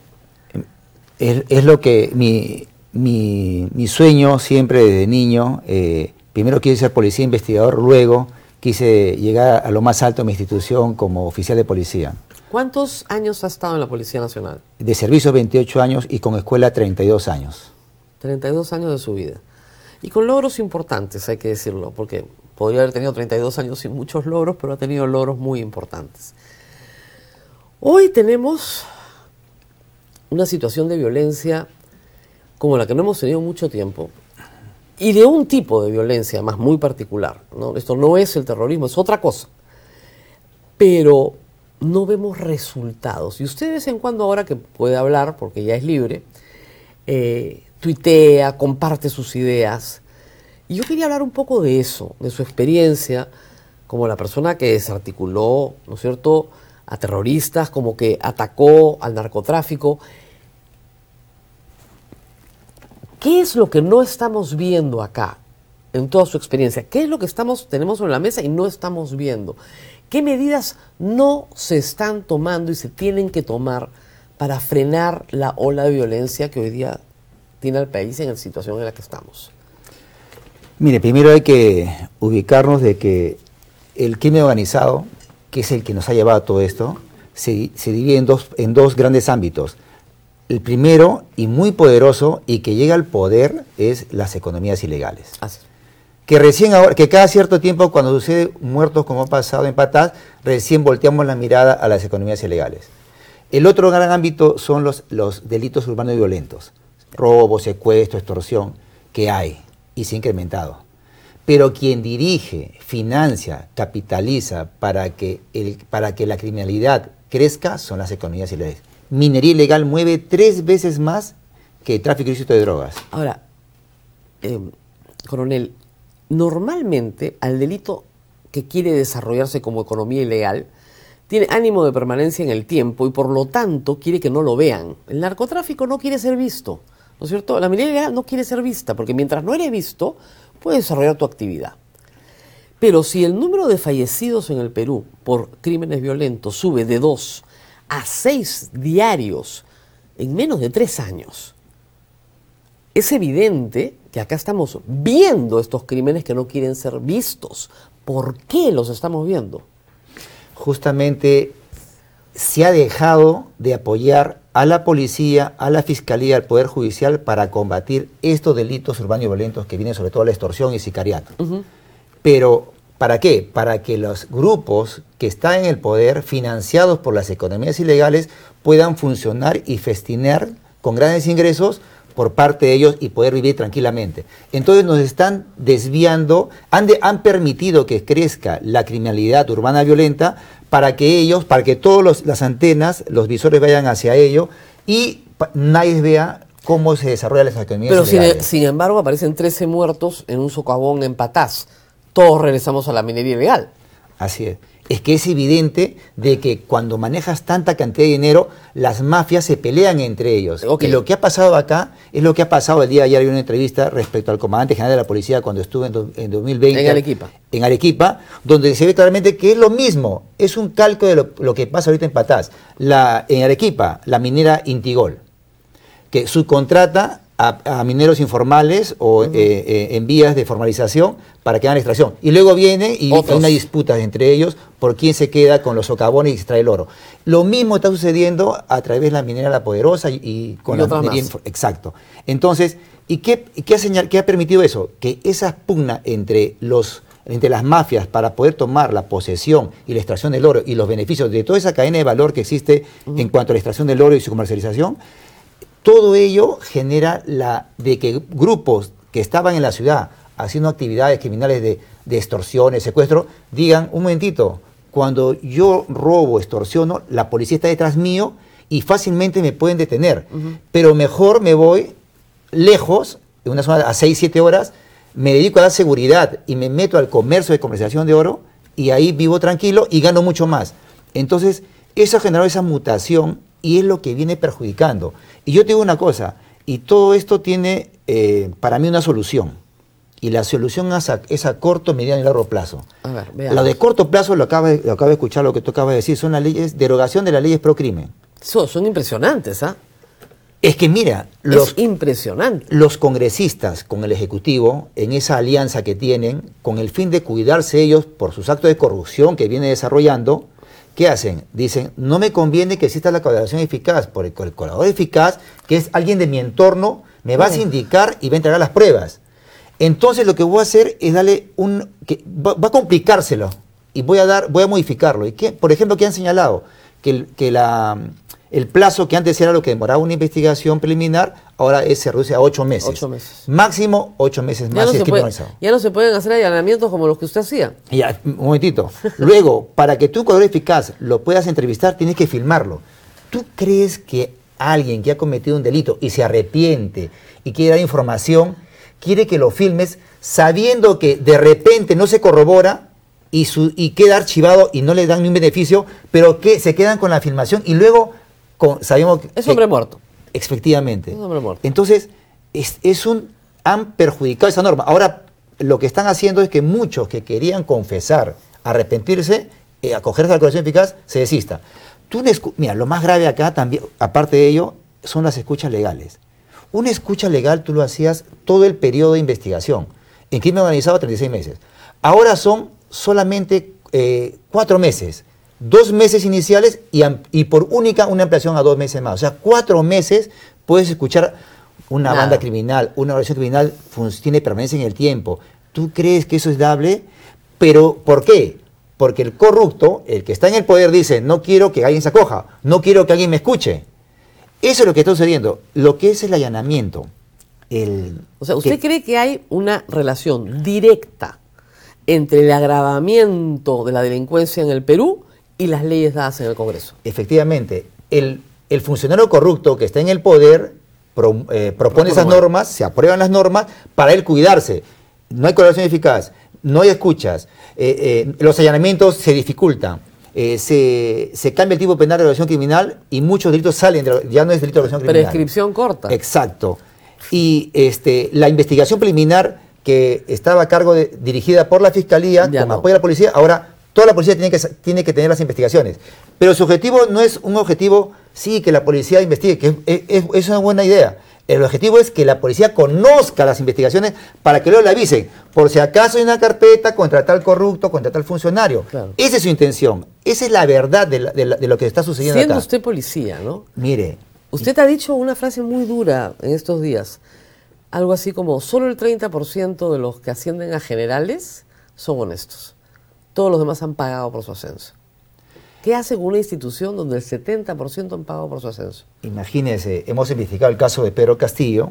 Es, es lo que mi... Mi, mi sueño siempre desde niño, eh, primero quise ser policía investigador, luego quise llegar a lo más alto de mi institución como oficial de policía. ¿Cuántos años ha estado en la Policía Nacional? De servicio veintiocho años y con escuela treinta y dos años. treinta y dos años de su vida. Y con logros importantes, hay que decirlo, porque podría haber tenido treinta y dos años sin muchos logros, pero ha tenido logros muy importantes. Hoy tenemos una situación de violencia como la que no hemos tenido mucho tiempo, y de un tipo de violencia más muy particular, ¿no? Esto no es el terrorismo, es otra cosa. Pero no vemos resultados. Y usted de vez en cuando, ahora que puede hablar, porque ya es libre, eh, tuitea, comparte sus ideas. Y yo quería hablar un poco de eso, de su experiencia como la persona que desarticuló, ¿no es cierto?, a terroristas, como que atacó al narcotráfico. ¿Qué es lo que no estamos viendo acá, en toda su experiencia? ¿Qué es lo que estamos, tenemos sobre la mesa y no estamos viendo? ¿Qué medidas no se están tomando y se tienen que tomar para frenar la ola de violencia que hoy día tiene al país en la situación en la que estamos? Mire, primero hay que ubicarnos de que el crimen organizado, que es el que nos ha llevado a todo esto, se, se divide en dos, en dos grandes ámbitos. El primero, y muy poderoso, y que llega al poder, es las economías ilegales. Así. Que recién ahora, que cada cierto tiempo, cuando sucede muertos como ha pasado en Patás, recién volteamos la mirada a las economías ilegales. El otro gran ámbito son los, los delitos urbanos y violentos. Robo, secuestro, extorsión, que hay, y se ha incrementado. Pero quien dirige, financia, capitaliza para que, el, para que la criminalidad crezca son las economías ilegales. Minería ilegal mueve tres veces más que tráfico ilícito de drogas. Ahora, eh, coronel, normalmente al delito que quiere desarrollarse como economía ilegal tiene ánimo de permanencia en el tiempo y por lo tanto quiere que no lo vean. El narcotráfico no quiere ser visto, ¿no es cierto? La minería ilegal no quiere ser vista porque mientras no eres visto, puedes desarrollar tu actividad. Pero si el número de fallecidos en el Perú por crímenes violentos sube de dos a seis diarios en menos de tres años, es evidente que acá estamos viendo estos crímenes que no quieren ser vistos. ¿Por qué los estamos viendo? Justamente se ha dejado de apoyar a la policía, a la fiscalía, al Poder Judicial para combatir estos delitos urbanos y violentos que vienen sobre todo la extorsión y sicariato. Uh-huh. Pero, ¿para qué? Para que los grupos que están en el poder, financiados por las economías ilegales, puedan funcionar y festinar con grandes ingresos por parte de ellos y poder vivir tranquilamente. Entonces nos están desviando, han, de, han permitido que crezca la criminalidad urbana violenta para que ellos, para que todas las antenas, los visores vayan hacia ello y nadie vea cómo se desarrollan las economías Pero ilegales. Pero sin, sin embargo aparecen trece muertos en un socavón en Patás. Todos regresamos a la minería ilegal. Así es. Es que es evidente de que cuando manejas tanta cantidad de dinero, las mafias se pelean entre ellos. Okay. Y lo que ha pasado acá es lo que ha pasado el día de ayer. Hay una entrevista respecto al comandante general de la policía cuando estuvo en, do, en dos mil veinte. En Arequipa. En Arequipa, donde se ve claramente que es lo mismo. Es un calco de lo, lo que pasa ahorita en Patás. La, en Arequipa, la minera Intigol, que subcontrata a, a mineros informales o uh-huh. eh, eh, en vías de formalización para que hagan extracción. Y luego viene y Otros. hay una disputa entre ellos por quién se queda con los socavones y extrae el oro. Lo mismo está sucediendo a través de la minera La Poderosa y, y con y la minería. Exacto. Entonces, ¿y qué, y qué, ha señal, qué ha permitido eso? Que esa pugna entre los entre las mafias para poder tomar la posesión y la extracción del oro y los beneficios de toda esa cadena de valor que existe uh-huh. en cuanto a la extracción del oro y su comercialización, todo ello genera la de que grupos que estaban en la ciudad haciendo actividades criminales de, de extorsiones, secuestro, digan, un momentito, cuando yo robo, extorsiono, la policía está detrás mío y fácilmente me pueden detener. Uh-huh. Pero mejor me voy lejos, en una zona a seis, siete horas, me dedico a dar seguridad y me meto al comercio de comercialización de oro y ahí vivo tranquilo y gano mucho más. Entonces, eso ha generado esa mutación y es lo que viene perjudicando. Y yo te digo una cosa, y todo esto tiene eh, para mí una solución. Y la solución es a, es a corto, mediano y largo plazo. A ver, veamos. Lo de corto plazo, lo acabo, de, lo acabo de escuchar, lo que tú acabas de decir, son las leyes, derogación de las leyes pro crimen. Son, son impresionantes, ¿ah? ¿eh? Es que mira, los, es impresionante. Los congresistas con el Ejecutivo, en esa alianza que tienen, con el fin de cuidarse ellos por sus actos de corrupción que viene desarrollando, ¿qué hacen? Dicen, no me conviene que exista la colaboración eficaz, porque el colaborador eficaz, que es alguien de mi entorno, me va a sindicar y va a entregar las pruebas. Entonces lo que voy a hacer es darle un... que va, va a complicárselo y voy a dar, voy a modificarlo. ¿Y qué? Por ejemplo, ¿qué han señalado? que, el, que la, el plazo que antes era lo que demoraba una investigación preliminar, ahora es, se reduce a ocho meses. Ocho meses. Máximo ocho meses Ya más no, si es se puede, criminalizado. ya no se pueden hacer allanamientos como los que usted hacía. Ya, un momentito. Luego, para que tú, un cuadro eficaz, lo puedas entrevistar, tienes que filmarlo. ¿Tú crees que alguien que ha cometido un delito y se arrepiente y quiere dar información, quiere que lo filmes sabiendo que de repente no se corrobora y, su, y queda archivado y no le dan ni un beneficio, pero que se quedan con la filmación y luego con, sabemos que... Es hombre muerto. Efectivamente. Es hombre muerto. Entonces, es, es un, han perjudicado esa norma. Ahora, lo que están haciendo es que muchos que querían confesar, arrepentirse, eh, acogerse a la declaración eficaz, se desista. Tú, mira, lo más grave acá también, aparte de ello, son las escuchas legales. Una escucha legal tú lo hacías todo el periodo de investigación. En crimen organizado, treinta y seis meses. Ahora son solamente eh, cuatro meses. Dos meses iniciales y, y por única una ampliación a dos meses más. O sea, cuatro meses puedes escuchar una Nada. banda criminal, una organización criminal tiene permanencia en el tiempo. ¿Tú crees que eso es dable? Pero, ¿por qué? Porque el corrupto, el que está en el poder, dice, no quiero que alguien se acoja, no quiero que alguien me escuche. Eso es lo que está sucediendo. Lo que es el allanamiento. El, O sea, ¿usted que, cree que hay una relación directa entre el agravamiento de la delincuencia en el Perú y las leyes dadas en el Congreso? Efectivamente, el, el funcionario corrupto que está en el poder pro, eh, propone esas normas, se aprueban las normas para él cuidarse. No hay colaboración eficaz, no hay escuchas, eh, eh, los allanamientos se dificultan, eh, se, se cambia el tipo penal de organización criminal y muchos delitos salen, de, ya no es delito de organización criminal. Prescripción corta. Exacto. Y este, la investigación preliminar que estaba a cargo de, dirigida por la Fiscalía, Ya con no. apoyo de la policía, ahora toda la policía tiene que, tiene que tener las investigaciones. Pero su objetivo no es un objetivo, sí, que la policía investigue, que es, es, es una buena idea. El objetivo es que la policía conozca las investigaciones para que luego le avisen, por si acaso hay una carpeta contra tal corrupto, contra tal funcionario. Claro. Esa es su intención. Esa es la verdad de, la, de, la, de lo que está sucediendo Siendo acá. usted policía, ¿no? Mire, Usted ha dicho una frase muy dura en estos días. Algo así como, solo el treinta por ciento de los que ascienden a generales son honestos. Todos los demás han pagado por su ascenso. ¿Qué hace con una institución donde el setenta por ciento han pagado por su ascenso? imagínense, hemos investigado el caso de Pedro Castillo,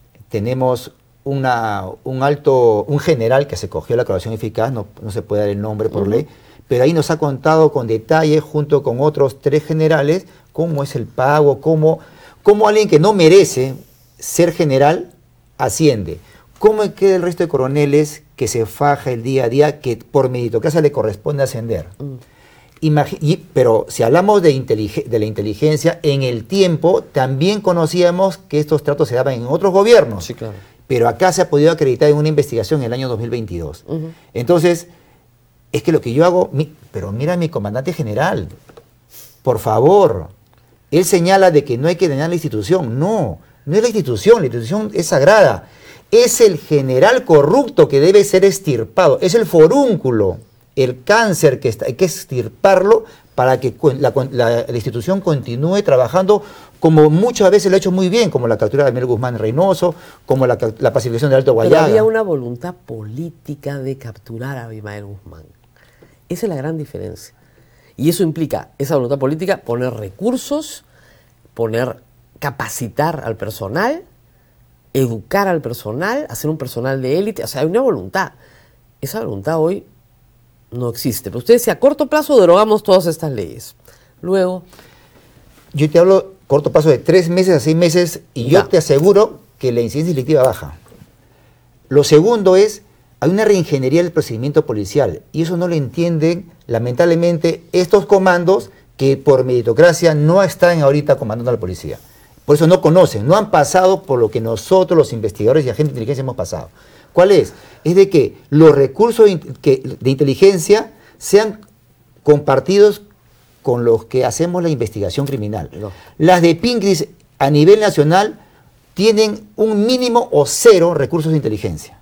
tenemos una, un alto, un general que se cogió la colaboración eficaz, no, no se puede dar el nombre por uh-huh. ley, pero ahí nos ha contado con detalle, junto con otros tres generales, cómo es el pago, cómo, cómo alguien que no merece ser general asciende. ¿Cómo queda el resto de coroneles que se faja el día a día, que por meritocracia le corresponde ascender? Uh-huh. Imagi- y, pero si hablamos de, intelig- de la inteligencia, en el tiempo también conocíamos que estos tratos se daban en otros gobiernos. Sí, claro. Pero acá se ha podido acreditar en una investigación en el año dos mil veintidós. Uh-huh. Entonces, es que lo que yo hago, mi, pero mira a mi comandante general, por favor, él señala de que no hay que dañar la institución. No, no es la institución, la institución es sagrada. Es el general corrupto que debe ser extirpado, es el forúnculo. El cáncer que está, hay que extirparlo para que la, la, la institución continúe trabajando como muchas veces lo ha hecho muy bien, como la captura de Miguel Guzmán Reynoso, como la, la pacificación del Alto Guayaga. Pero había una voluntad política de capturar a Abimael Guzmán. Esa es la gran diferencia. Y eso implica, esa voluntad política, poner recursos, poner, capacitar al personal, educar al personal, hacer un personal de élite. O sea, hay una voluntad. Esa voluntad hoy no existe. Pero usted dice, a corto plazo derogamos todas estas leyes. Luego... Yo te hablo corto plazo de tres meses a seis meses y ya. yo te aseguro que la incidencia delictiva baja. Lo segundo es, hay una reingeniería del procedimiento policial y eso no lo entienden, lamentablemente, estos comandos que por meritocracia no están ahorita comandando a la policía. Por eso no conocen, no han pasado por lo que nosotros, los investigadores y agentes de inteligencia, hemos pasado. ¿Cuál es? Es de que los recursos de inteligencia sean compartidos con los que hacemos la investigación criminal. No. Las de Pincris a nivel nacional tienen un mínimo o cero recursos de inteligencia.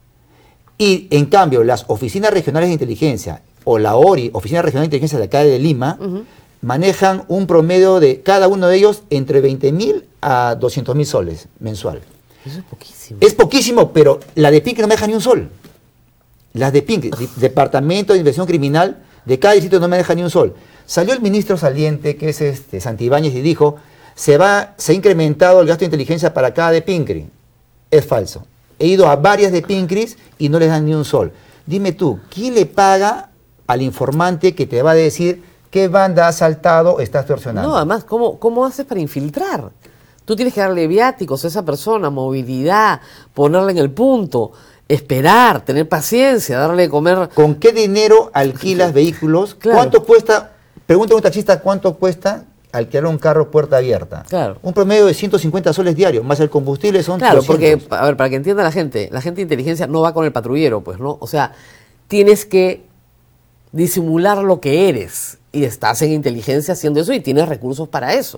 Y en cambio, las oficinas regionales de inteligencia o la O R I, Oficina Regional de Inteligencia de acá de Lima, uh-huh. manejan un promedio de cada uno de ellos entre veinte mil a doscientos mil soles mensual. Eso es poquísimo. Es poquísimo, pero la de Pincris no me deja ni un sol. Las de Pincris, Departamento de Investigación Criminal, de cada distrito no me deja ni un sol. Salió el ministro saliente, que es este, Santibáñez, y dijo, se, va, se ha incrementado el gasto de inteligencia para cada de Pincri. Es falso. He ido a varias de Pincris y no les dan ni un sol. Dime tú, ¿quién le paga al informante que te va a decir qué banda ha saltado o está extorsionando? No, además, ¿cómo, cómo haces para infiltrar? Tú tienes que darle viáticos a esa persona, movilidad, ponerla en el punto, esperar, tener paciencia, darle de comer. ¿Con qué dinero alquilas vehículos? Claro. ¿Cuánto cuesta? Pregunta a un taxista, ¿cuánto cuesta alquilar un carro puerta abierta? Claro. Un promedio de ciento cincuenta soles diarios, más el combustible son Claro, doscientos. porque, a ver, para que entienda la gente, la gente de inteligencia no va con el patrullero, pues, ¿no? O sea, tienes que disimular lo que eres y estás en inteligencia haciendo eso y tienes recursos para eso.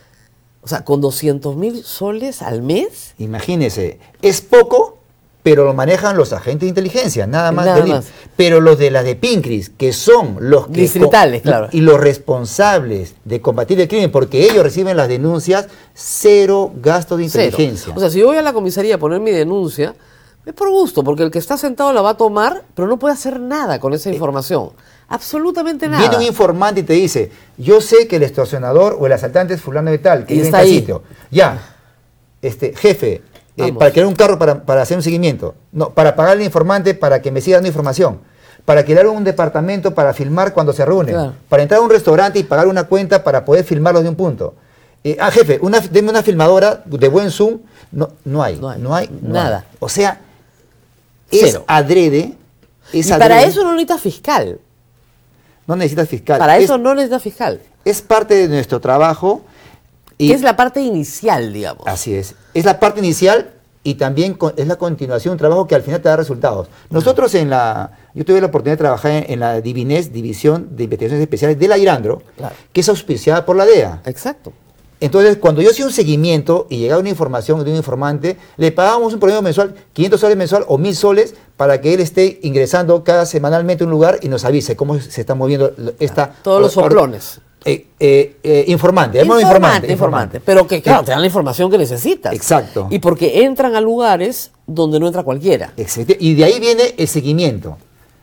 O sea, con doscientos mil soles al mes. Imagínese, es poco, pero lo manejan los agentes de inteligencia, nada más. Nada del I M. más. Pero los de las de Pincris, que son los que Distritales, co- claro. y los responsables de combatir el crimen, porque ellos reciben las denuncias, cero gasto de Cero. inteligencia. O sea, si yo voy a la comisaría a poner mi denuncia, es por gusto, porque el que está sentado la va a tomar, pero no puede hacer nada con esa información. Absolutamente nada. Viene un informante y te dice, yo sé que el extorsionador o el asaltante es fulano de tal, que Y vive en está tal ahí. sitio. Ya, este, jefe, eh, Vamos. para crear un carro para, para hacer un seguimiento. No, para pagarle al informante para que me siga dando información. Para alquilar un departamento para filmar cuando se reúnen. Claro. Para entrar a un restaurante y pagar una cuenta para poder filmarlos de un punto. Eh, ah, jefe, una, deme una filmadora de buen zoom. No, no hay, No hay. no hay, no Nada. hay. O sea, es Cero. adrede. Es Y para adrede. eso no necesitas fiscal. No necesitas fiscal. Para Es- eso no necesitas fiscal. es parte de nuestro trabajo. Y Que es la parte inicial, digamos. Así es. Es la parte inicial y también con- es la continuación de un trabajo que al final te da resultados. Nosotros en la... Yo tuve la oportunidad de trabajar en, en la Divinés, División de Investigaciones Especiales de la Irandro, Claro. que es auspiciada por la D E A. Exacto. Entonces, cuando yo hacía un seguimiento y llegaba una información de un informante, le pagábamos un promedio mensual, quinientos soles mensual o mil soles, para que él esté ingresando cada semanalmente a un lugar y nos avise cómo se está moviendo esta... Todos los or- or- soplones. Eh, eh, eh, informante, llamémoslo informante, informante. Pero que, claro, Eh, te dan la información que necesitas. Exacto. Y porque entran a lugares donde no entra cualquiera. Exacto. Y de ahí viene el seguimiento.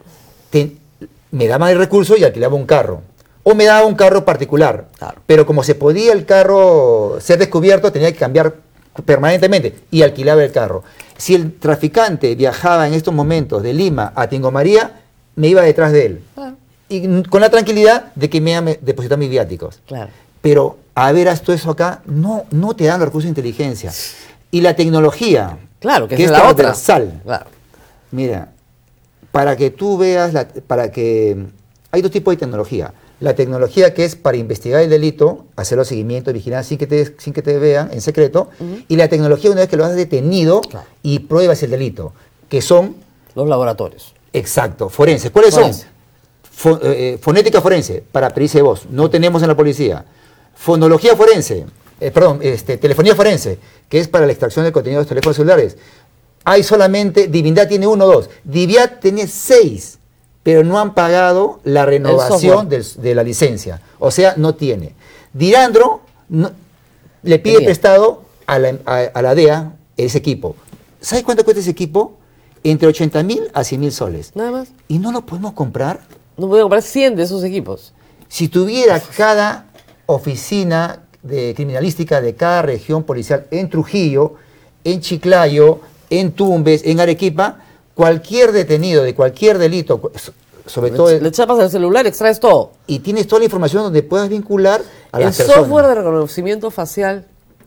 Te- me daban el recurso y alquilaba un carro. O me daba un carro particular. Claro. Pero como se podía el carro ser descubierto, tenía que cambiar permanentemente y alquilaba el carro. Si el traficante viajaba en estos momentos de Lima a Tingo María, me iba detrás de él. Claro. Y n- con la tranquilidad de que me iba a me- depositar mis viáticos. Claro. Pero, a ver, haz tú eso acá, no, no te dan los recursos de inteligencia. Y la tecnología, Claro, que, que es es la otra. transversal. Claro. Mira, para que tú veas, la- para que... Hay dos tipos de tecnología. La tecnología que es para investigar el delito, hacer los seguimientos, vigilar sin que te, sin que te vean en secreto, y la tecnología una vez que lo has detenido Claro. y pruebas el delito, que son, Los laboratorios. exacto, forenses. ¿Cuáles Forense. son? Fo- eh, fonética forense, para pericia de voz, no tenemos en la policía. Fonología forense, eh, perdón, este, telefonía forense, que es para la extracción del contenido de los teléfonos celulares. Hay solamente, Divindad tiene uno o dos, Diviat tiene seis, pero no han pagado la renovación del- de la licencia, o sea, no tiene. Dirandro no- le pide Tenía. prestado a la, a, a la D E A ese equipo. ¿Sabes cuánto cuesta ese equipo? Entre ochenta mil a cien mil soles. Nada más. ¿Y no lo podemos comprar? No pueden comprar cien de esos equipos. Si tuviera cada oficina de criminalística de cada región policial en Trujillo, en Chiclayo, en Tumbes, en Arequipa, cualquier detenido de cualquier delito, cu- so- sobre todo, Le chapas al celular, extraes todo. y tienes toda la información donde puedas vincular a El las personas. software de reconocimiento facial.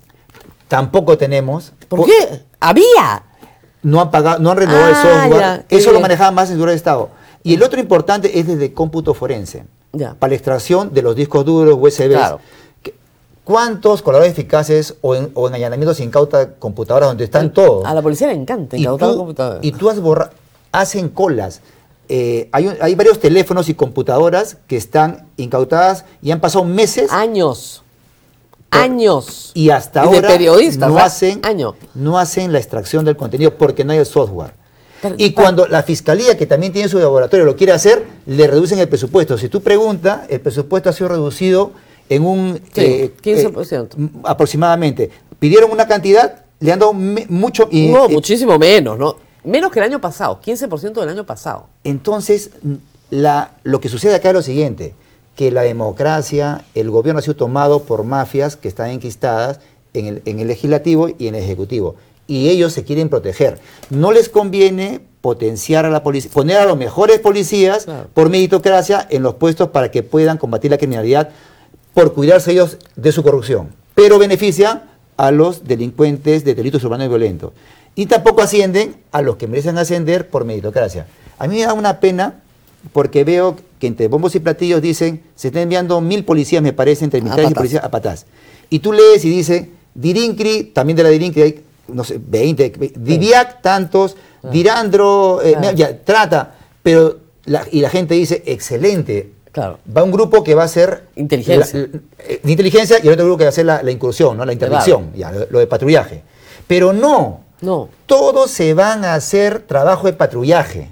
Tampoco tenemos. ¿Por Po- qué? ¡Había! No han pagado, no han renovado Ah, el software. ya, qué Eso lo bien. manejaba más en seguridad de Estado. Y el otro importante es desde cómputo forense. Ya. Para la extracción de los discos duros, U S Bs. Claro. Que- ¿Cuántos colaboradores eficaces o en, o en allanamientos sin cauta computadoras donde están todos? A la policía le encanta y incautar tú, computadoras. y tú has borra hacen colas. Eh, hay, un- hay varios teléfonos y computadoras que están incautadas y han pasado meses Años. Por- Años. y hasta Y de ahora periodistas, no, ¿verdad? hacen, Año. no hacen la extracción del contenido porque no hay el software. Pero- Y cuando la fiscalía, que también tiene su laboratorio, lo quiere hacer, le reducen el presupuesto. Si tú preguntas, el presupuesto ha sido reducido en un Sí, quince por ciento. eh, aproximadamente. Pidieron una cantidad, le han dado me- mucho. Y, No, eh, muchísimo menos, ¿no? Menos que el año pasado, quince por ciento del año pasado. Entonces, la, lo que sucede acá es lo siguiente. que la democracia, el gobierno ha sido tomado por mafias que están enquistadas en el, en el legislativo y en el ejecutivo. Y ellos se quieren proteger. No les conviene potenciar a la policía, poner a los mejores policías claro. por meritocracia en los puestos para que puedan combatir la criminalidad por cuidarse ellos de su corrupción. Pero beneficia a los delincuentes de delitos urbanos y violentos. Y tampoco ascienden a los que merecen ascender por meritocracia. A mí me da una pena porque veo que entre bombos y platillos dicen, se están enviando mil policías, me parece, entre militares y policías a Patás. Y tú lees y dice, Dirincri, también de la Dirincri hay, no sé, veinte, Diviac, tantos, ah. Dirandro, eh, ah. ya, trata, pero, la, y la gente dice, excelente. Claro. Va un grupo que va a ser inteligencia, la, la, de inteligencia y el otro grupo que va a hacer la, la incursión, ¿no? La interdicción, claro. ya, lo, lo de patrullaje. Pero no, no, todos se van a hacer trabajo de patrullaje.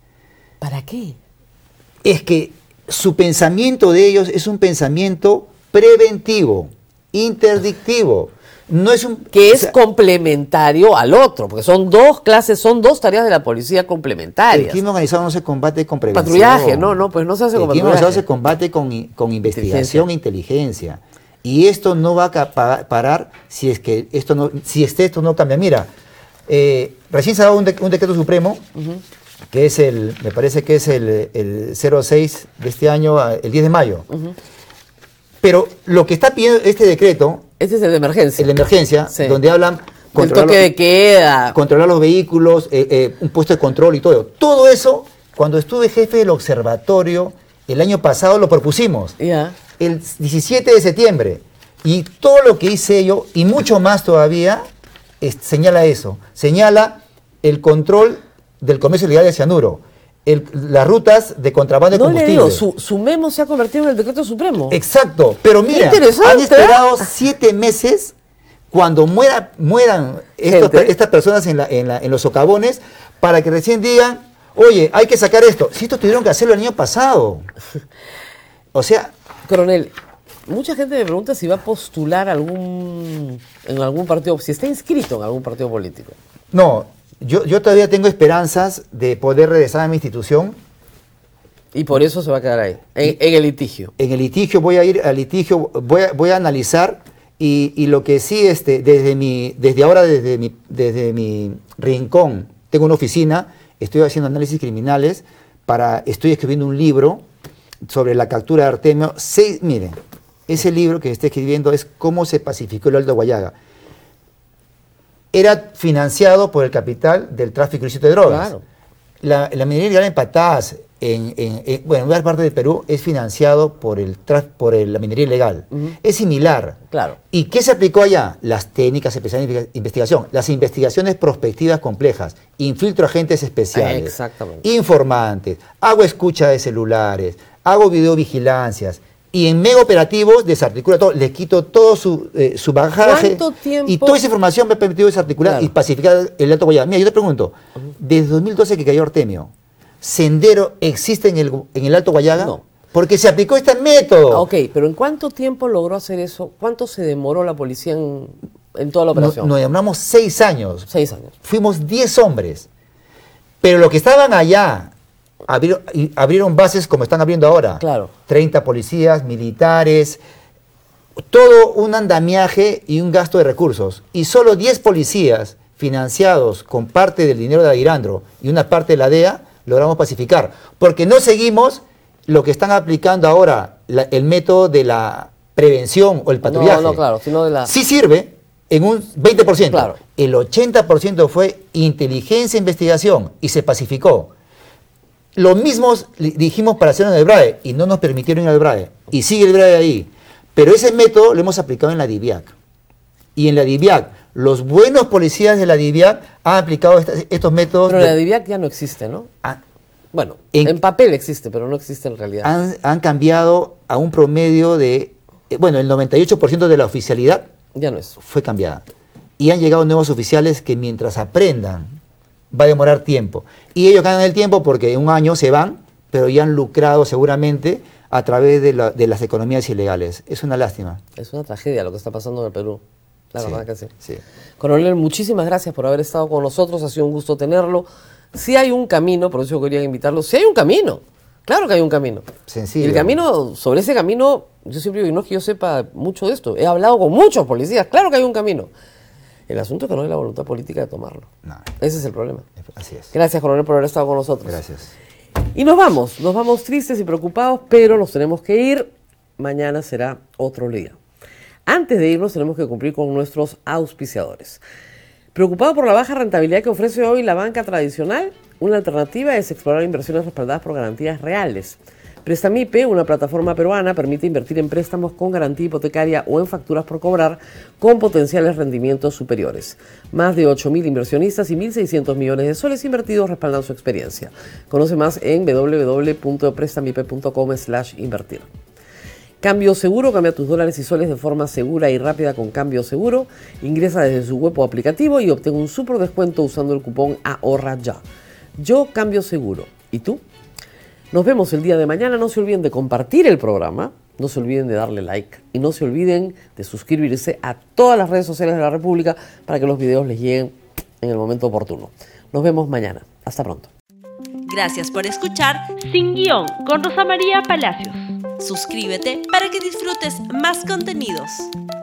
¿Para qué? Es que su pensamiento de ellos es un pensamiento preventivo, interdictivo. No es un, que es o sea, complementario al otro, porque son dos clases, son dos tareas de la policía complementarias. El crimen organizado no se combate con prevención. Patrullaje, no, no, pues no se hace con patrullaje. El crimen organizado se combate con, con investigación e inteligencia. Y esto no va a parar si es que esto no, si este esto no cambia. Mira, eh, recién se ha dado un, de, un decreto supremo, uh-huh. que es el, me parece que es el, el cero seis de este año, el diez de mayo. Uh-huh. Pero lo que está pidiendo este decreto... Este es el de emergencia. El de emergencia, sí. donde hablan... El toque los, de queda. Controlar los vehículos, eh, eh, un puesto de control y todo. Todo eso, cuando estuve jefe del observatorio, el año pasado lo propusimos. Yeah. El diecisiete de septiembre. Y todo lo que hice yo, y mucho más todavía, es, señala eso. Señala el control del comercio ilegal de cianuro. El, las rutas de contrabando de no combustible. Le digo, su, su memo se ha convertido en el decreto supremo. Exacto, pero mira, han esperado siete meses cuando muera, mueran estos, estas personas en, la, en, la, en los socavones para que recién digan, oye, hay que sacar esto. Si esto tuvieron que hacerlo el año pasado. O sea... Coronel, mucha gente me pregunta si va a postular algún en algún partido, si está inscrito en algún partido político. No. Yo, yo todavía tengo esperanzas de poder regresar a mi institución. Y por eso se va a quedar ahí, en, en el litigio. En el litigio, voy a ir al litigio, voy a, voy a analizar y, y lo que sí, este, desde, mi, desde ahora, desde mi, desde mi rincón, tengo una oficina, estoy haciendo análisis criminales, para, estoy escribiendo un libro sobre la captura de Artemio. Seis, miren, ese libro que estoy escribiendo es Cómo se pacificó el Alto Guayaga. Era financiado por el capital del tráfico ilícito de drogas. Claro. La, la minería ilegal en Patás, en, en, en, bueno, en varias partes del Perú, es financiado por, el, por el, la minería ilegal. Uh-huh. Es similar. Claro. ¿Y qué se aplicó allá? Las técnicas especiales de investigación, las investigaciones prospectivas complejas, infiltro agentes especiales, exactamente. Informantes, hago escucha de celulares, hago videovigilancias. Y en mega operativos desarticula todo, les quito todo su, eh, su bagaje. ¿Cuánto tiempo? Y toda esa información me ha permitido desarticular claro. y pacificar el Alto Guayaga. Mira, yo te pregunto, uh-huh. desde dos mil doce que cayó Artemio, ¿Sendero existe en el, en el Alto Guayaga? No. Porque se aplicó este método. Ah, ok, pero ¿en cuánto tiempo logró hacer eso? ¿Cuánto se demoró la policía en, en toda la operación? Nos, nos demoramos seis años. Seis años. Fuimos diez hombres. Pero los que estaban allá... Abrieron, abrieron bases como están abriendo ahora. Claro. treinta policías, militares, todo un andamiaje y un gasto de recursos. Y solo diez policías financiados con parte del dinero de Adirandro y una parte de la D E A logramos pacificar. Porque no seguimos lo que están aplicando ahora, la, el método de la prevención o el patrullaje. No, no, claro, sino de la... Sí sirve en un veinte por ciento. Claro. El ochenta por ciento fue inteligencia e investigación y se pacificó. Lo mismo dijimos para hacerlo en el BRAE y no nos permitieron ir al BRAE. Y sigue el BRAE ahí. Pero ese método lo hemos aplicado en la DIVIAC. Y en la DIVIAC, los buenos policías de la DIVIAC han aplicado esta, estos métodos. Pero de, la DIVIAC ya no existe, ¿no? Ah, bueno, en, en papel existe, pero no existe en realidad. Han, han cambiado a un promedio de... Eh, bueno, el noventa y ocho por ciento de la oficialidad ya no es. Fue cambiada. Y han llegado nuevos oficiales que mientras aprendan va a demorar tiempo. Y ellos ganan el tiempo porque en un año se van, pero ya han lucrado seguramente a través de, la, de las economías ilegales. Es una lástima. Es una tragedia lo que está pasando en el Perú. La sí, verdad que sí. sí. Coronel, muchísimas gracias por haber estado con nosotros. Ha sido un gusto tenerlo. Si hay un camino, por eso yo quería invitarlo, si hay un camino Claro que hay un camino. Sencillo. Y el camino, sobre ese camino, yo siempre digo, y no es que yo sepa mucho de esto, he hablado con muchos policías, claro que hay un camino. El asunto es que no hay la voluntad política de tomarlo. No. Ese es el problema. Así es. Gracias, coronel, por haber estado con nosotros. Gracias. Y nos vamos, nos vamos tristes y preocupados, pero nos tenemos que ir. Mañana será otro día. Antes de irnos tenemos que cumplir con nuestros auspiciadores. ¿Preocupado por la baja rentabilidad que ofrece hoy la banca tradicional? Una alternativa es explorar inversiones respaldadas por garantías reales. Prestamipe, una plataforma peruana, permite invertir en préstamos con garantía hipotecaria o en facturas por cobrar con potenciales rendimientos superiores. Más de ocho mil inversionistas y mil seiscientos millones de soles invertidos respaldan su experiencia. Conoce más en w w w punto prestamipe punto com slash invertir. Cambio Seguro, cambia tus dólares y soles de forma segura y rápida con Cambio Seguro. Ingresa desde su web o aplicativo y obtén un super descuento usando el cupón Ahorra Ya. Yo Cambio Seguro. ¿Y tú? Nos vemos el día de mañana. No se olviden de compartir el programa, no se olviden de darle like y no se olviden de suscribirse a todas las redes sociales de la República para que los videos les lleguen en el momento oportuno. Nos vemos mañana. Hasta pronto. Gracias por escuchar Sin Guión con Rosa María Palacios. Suscríbete para que disfrutes más contenidos.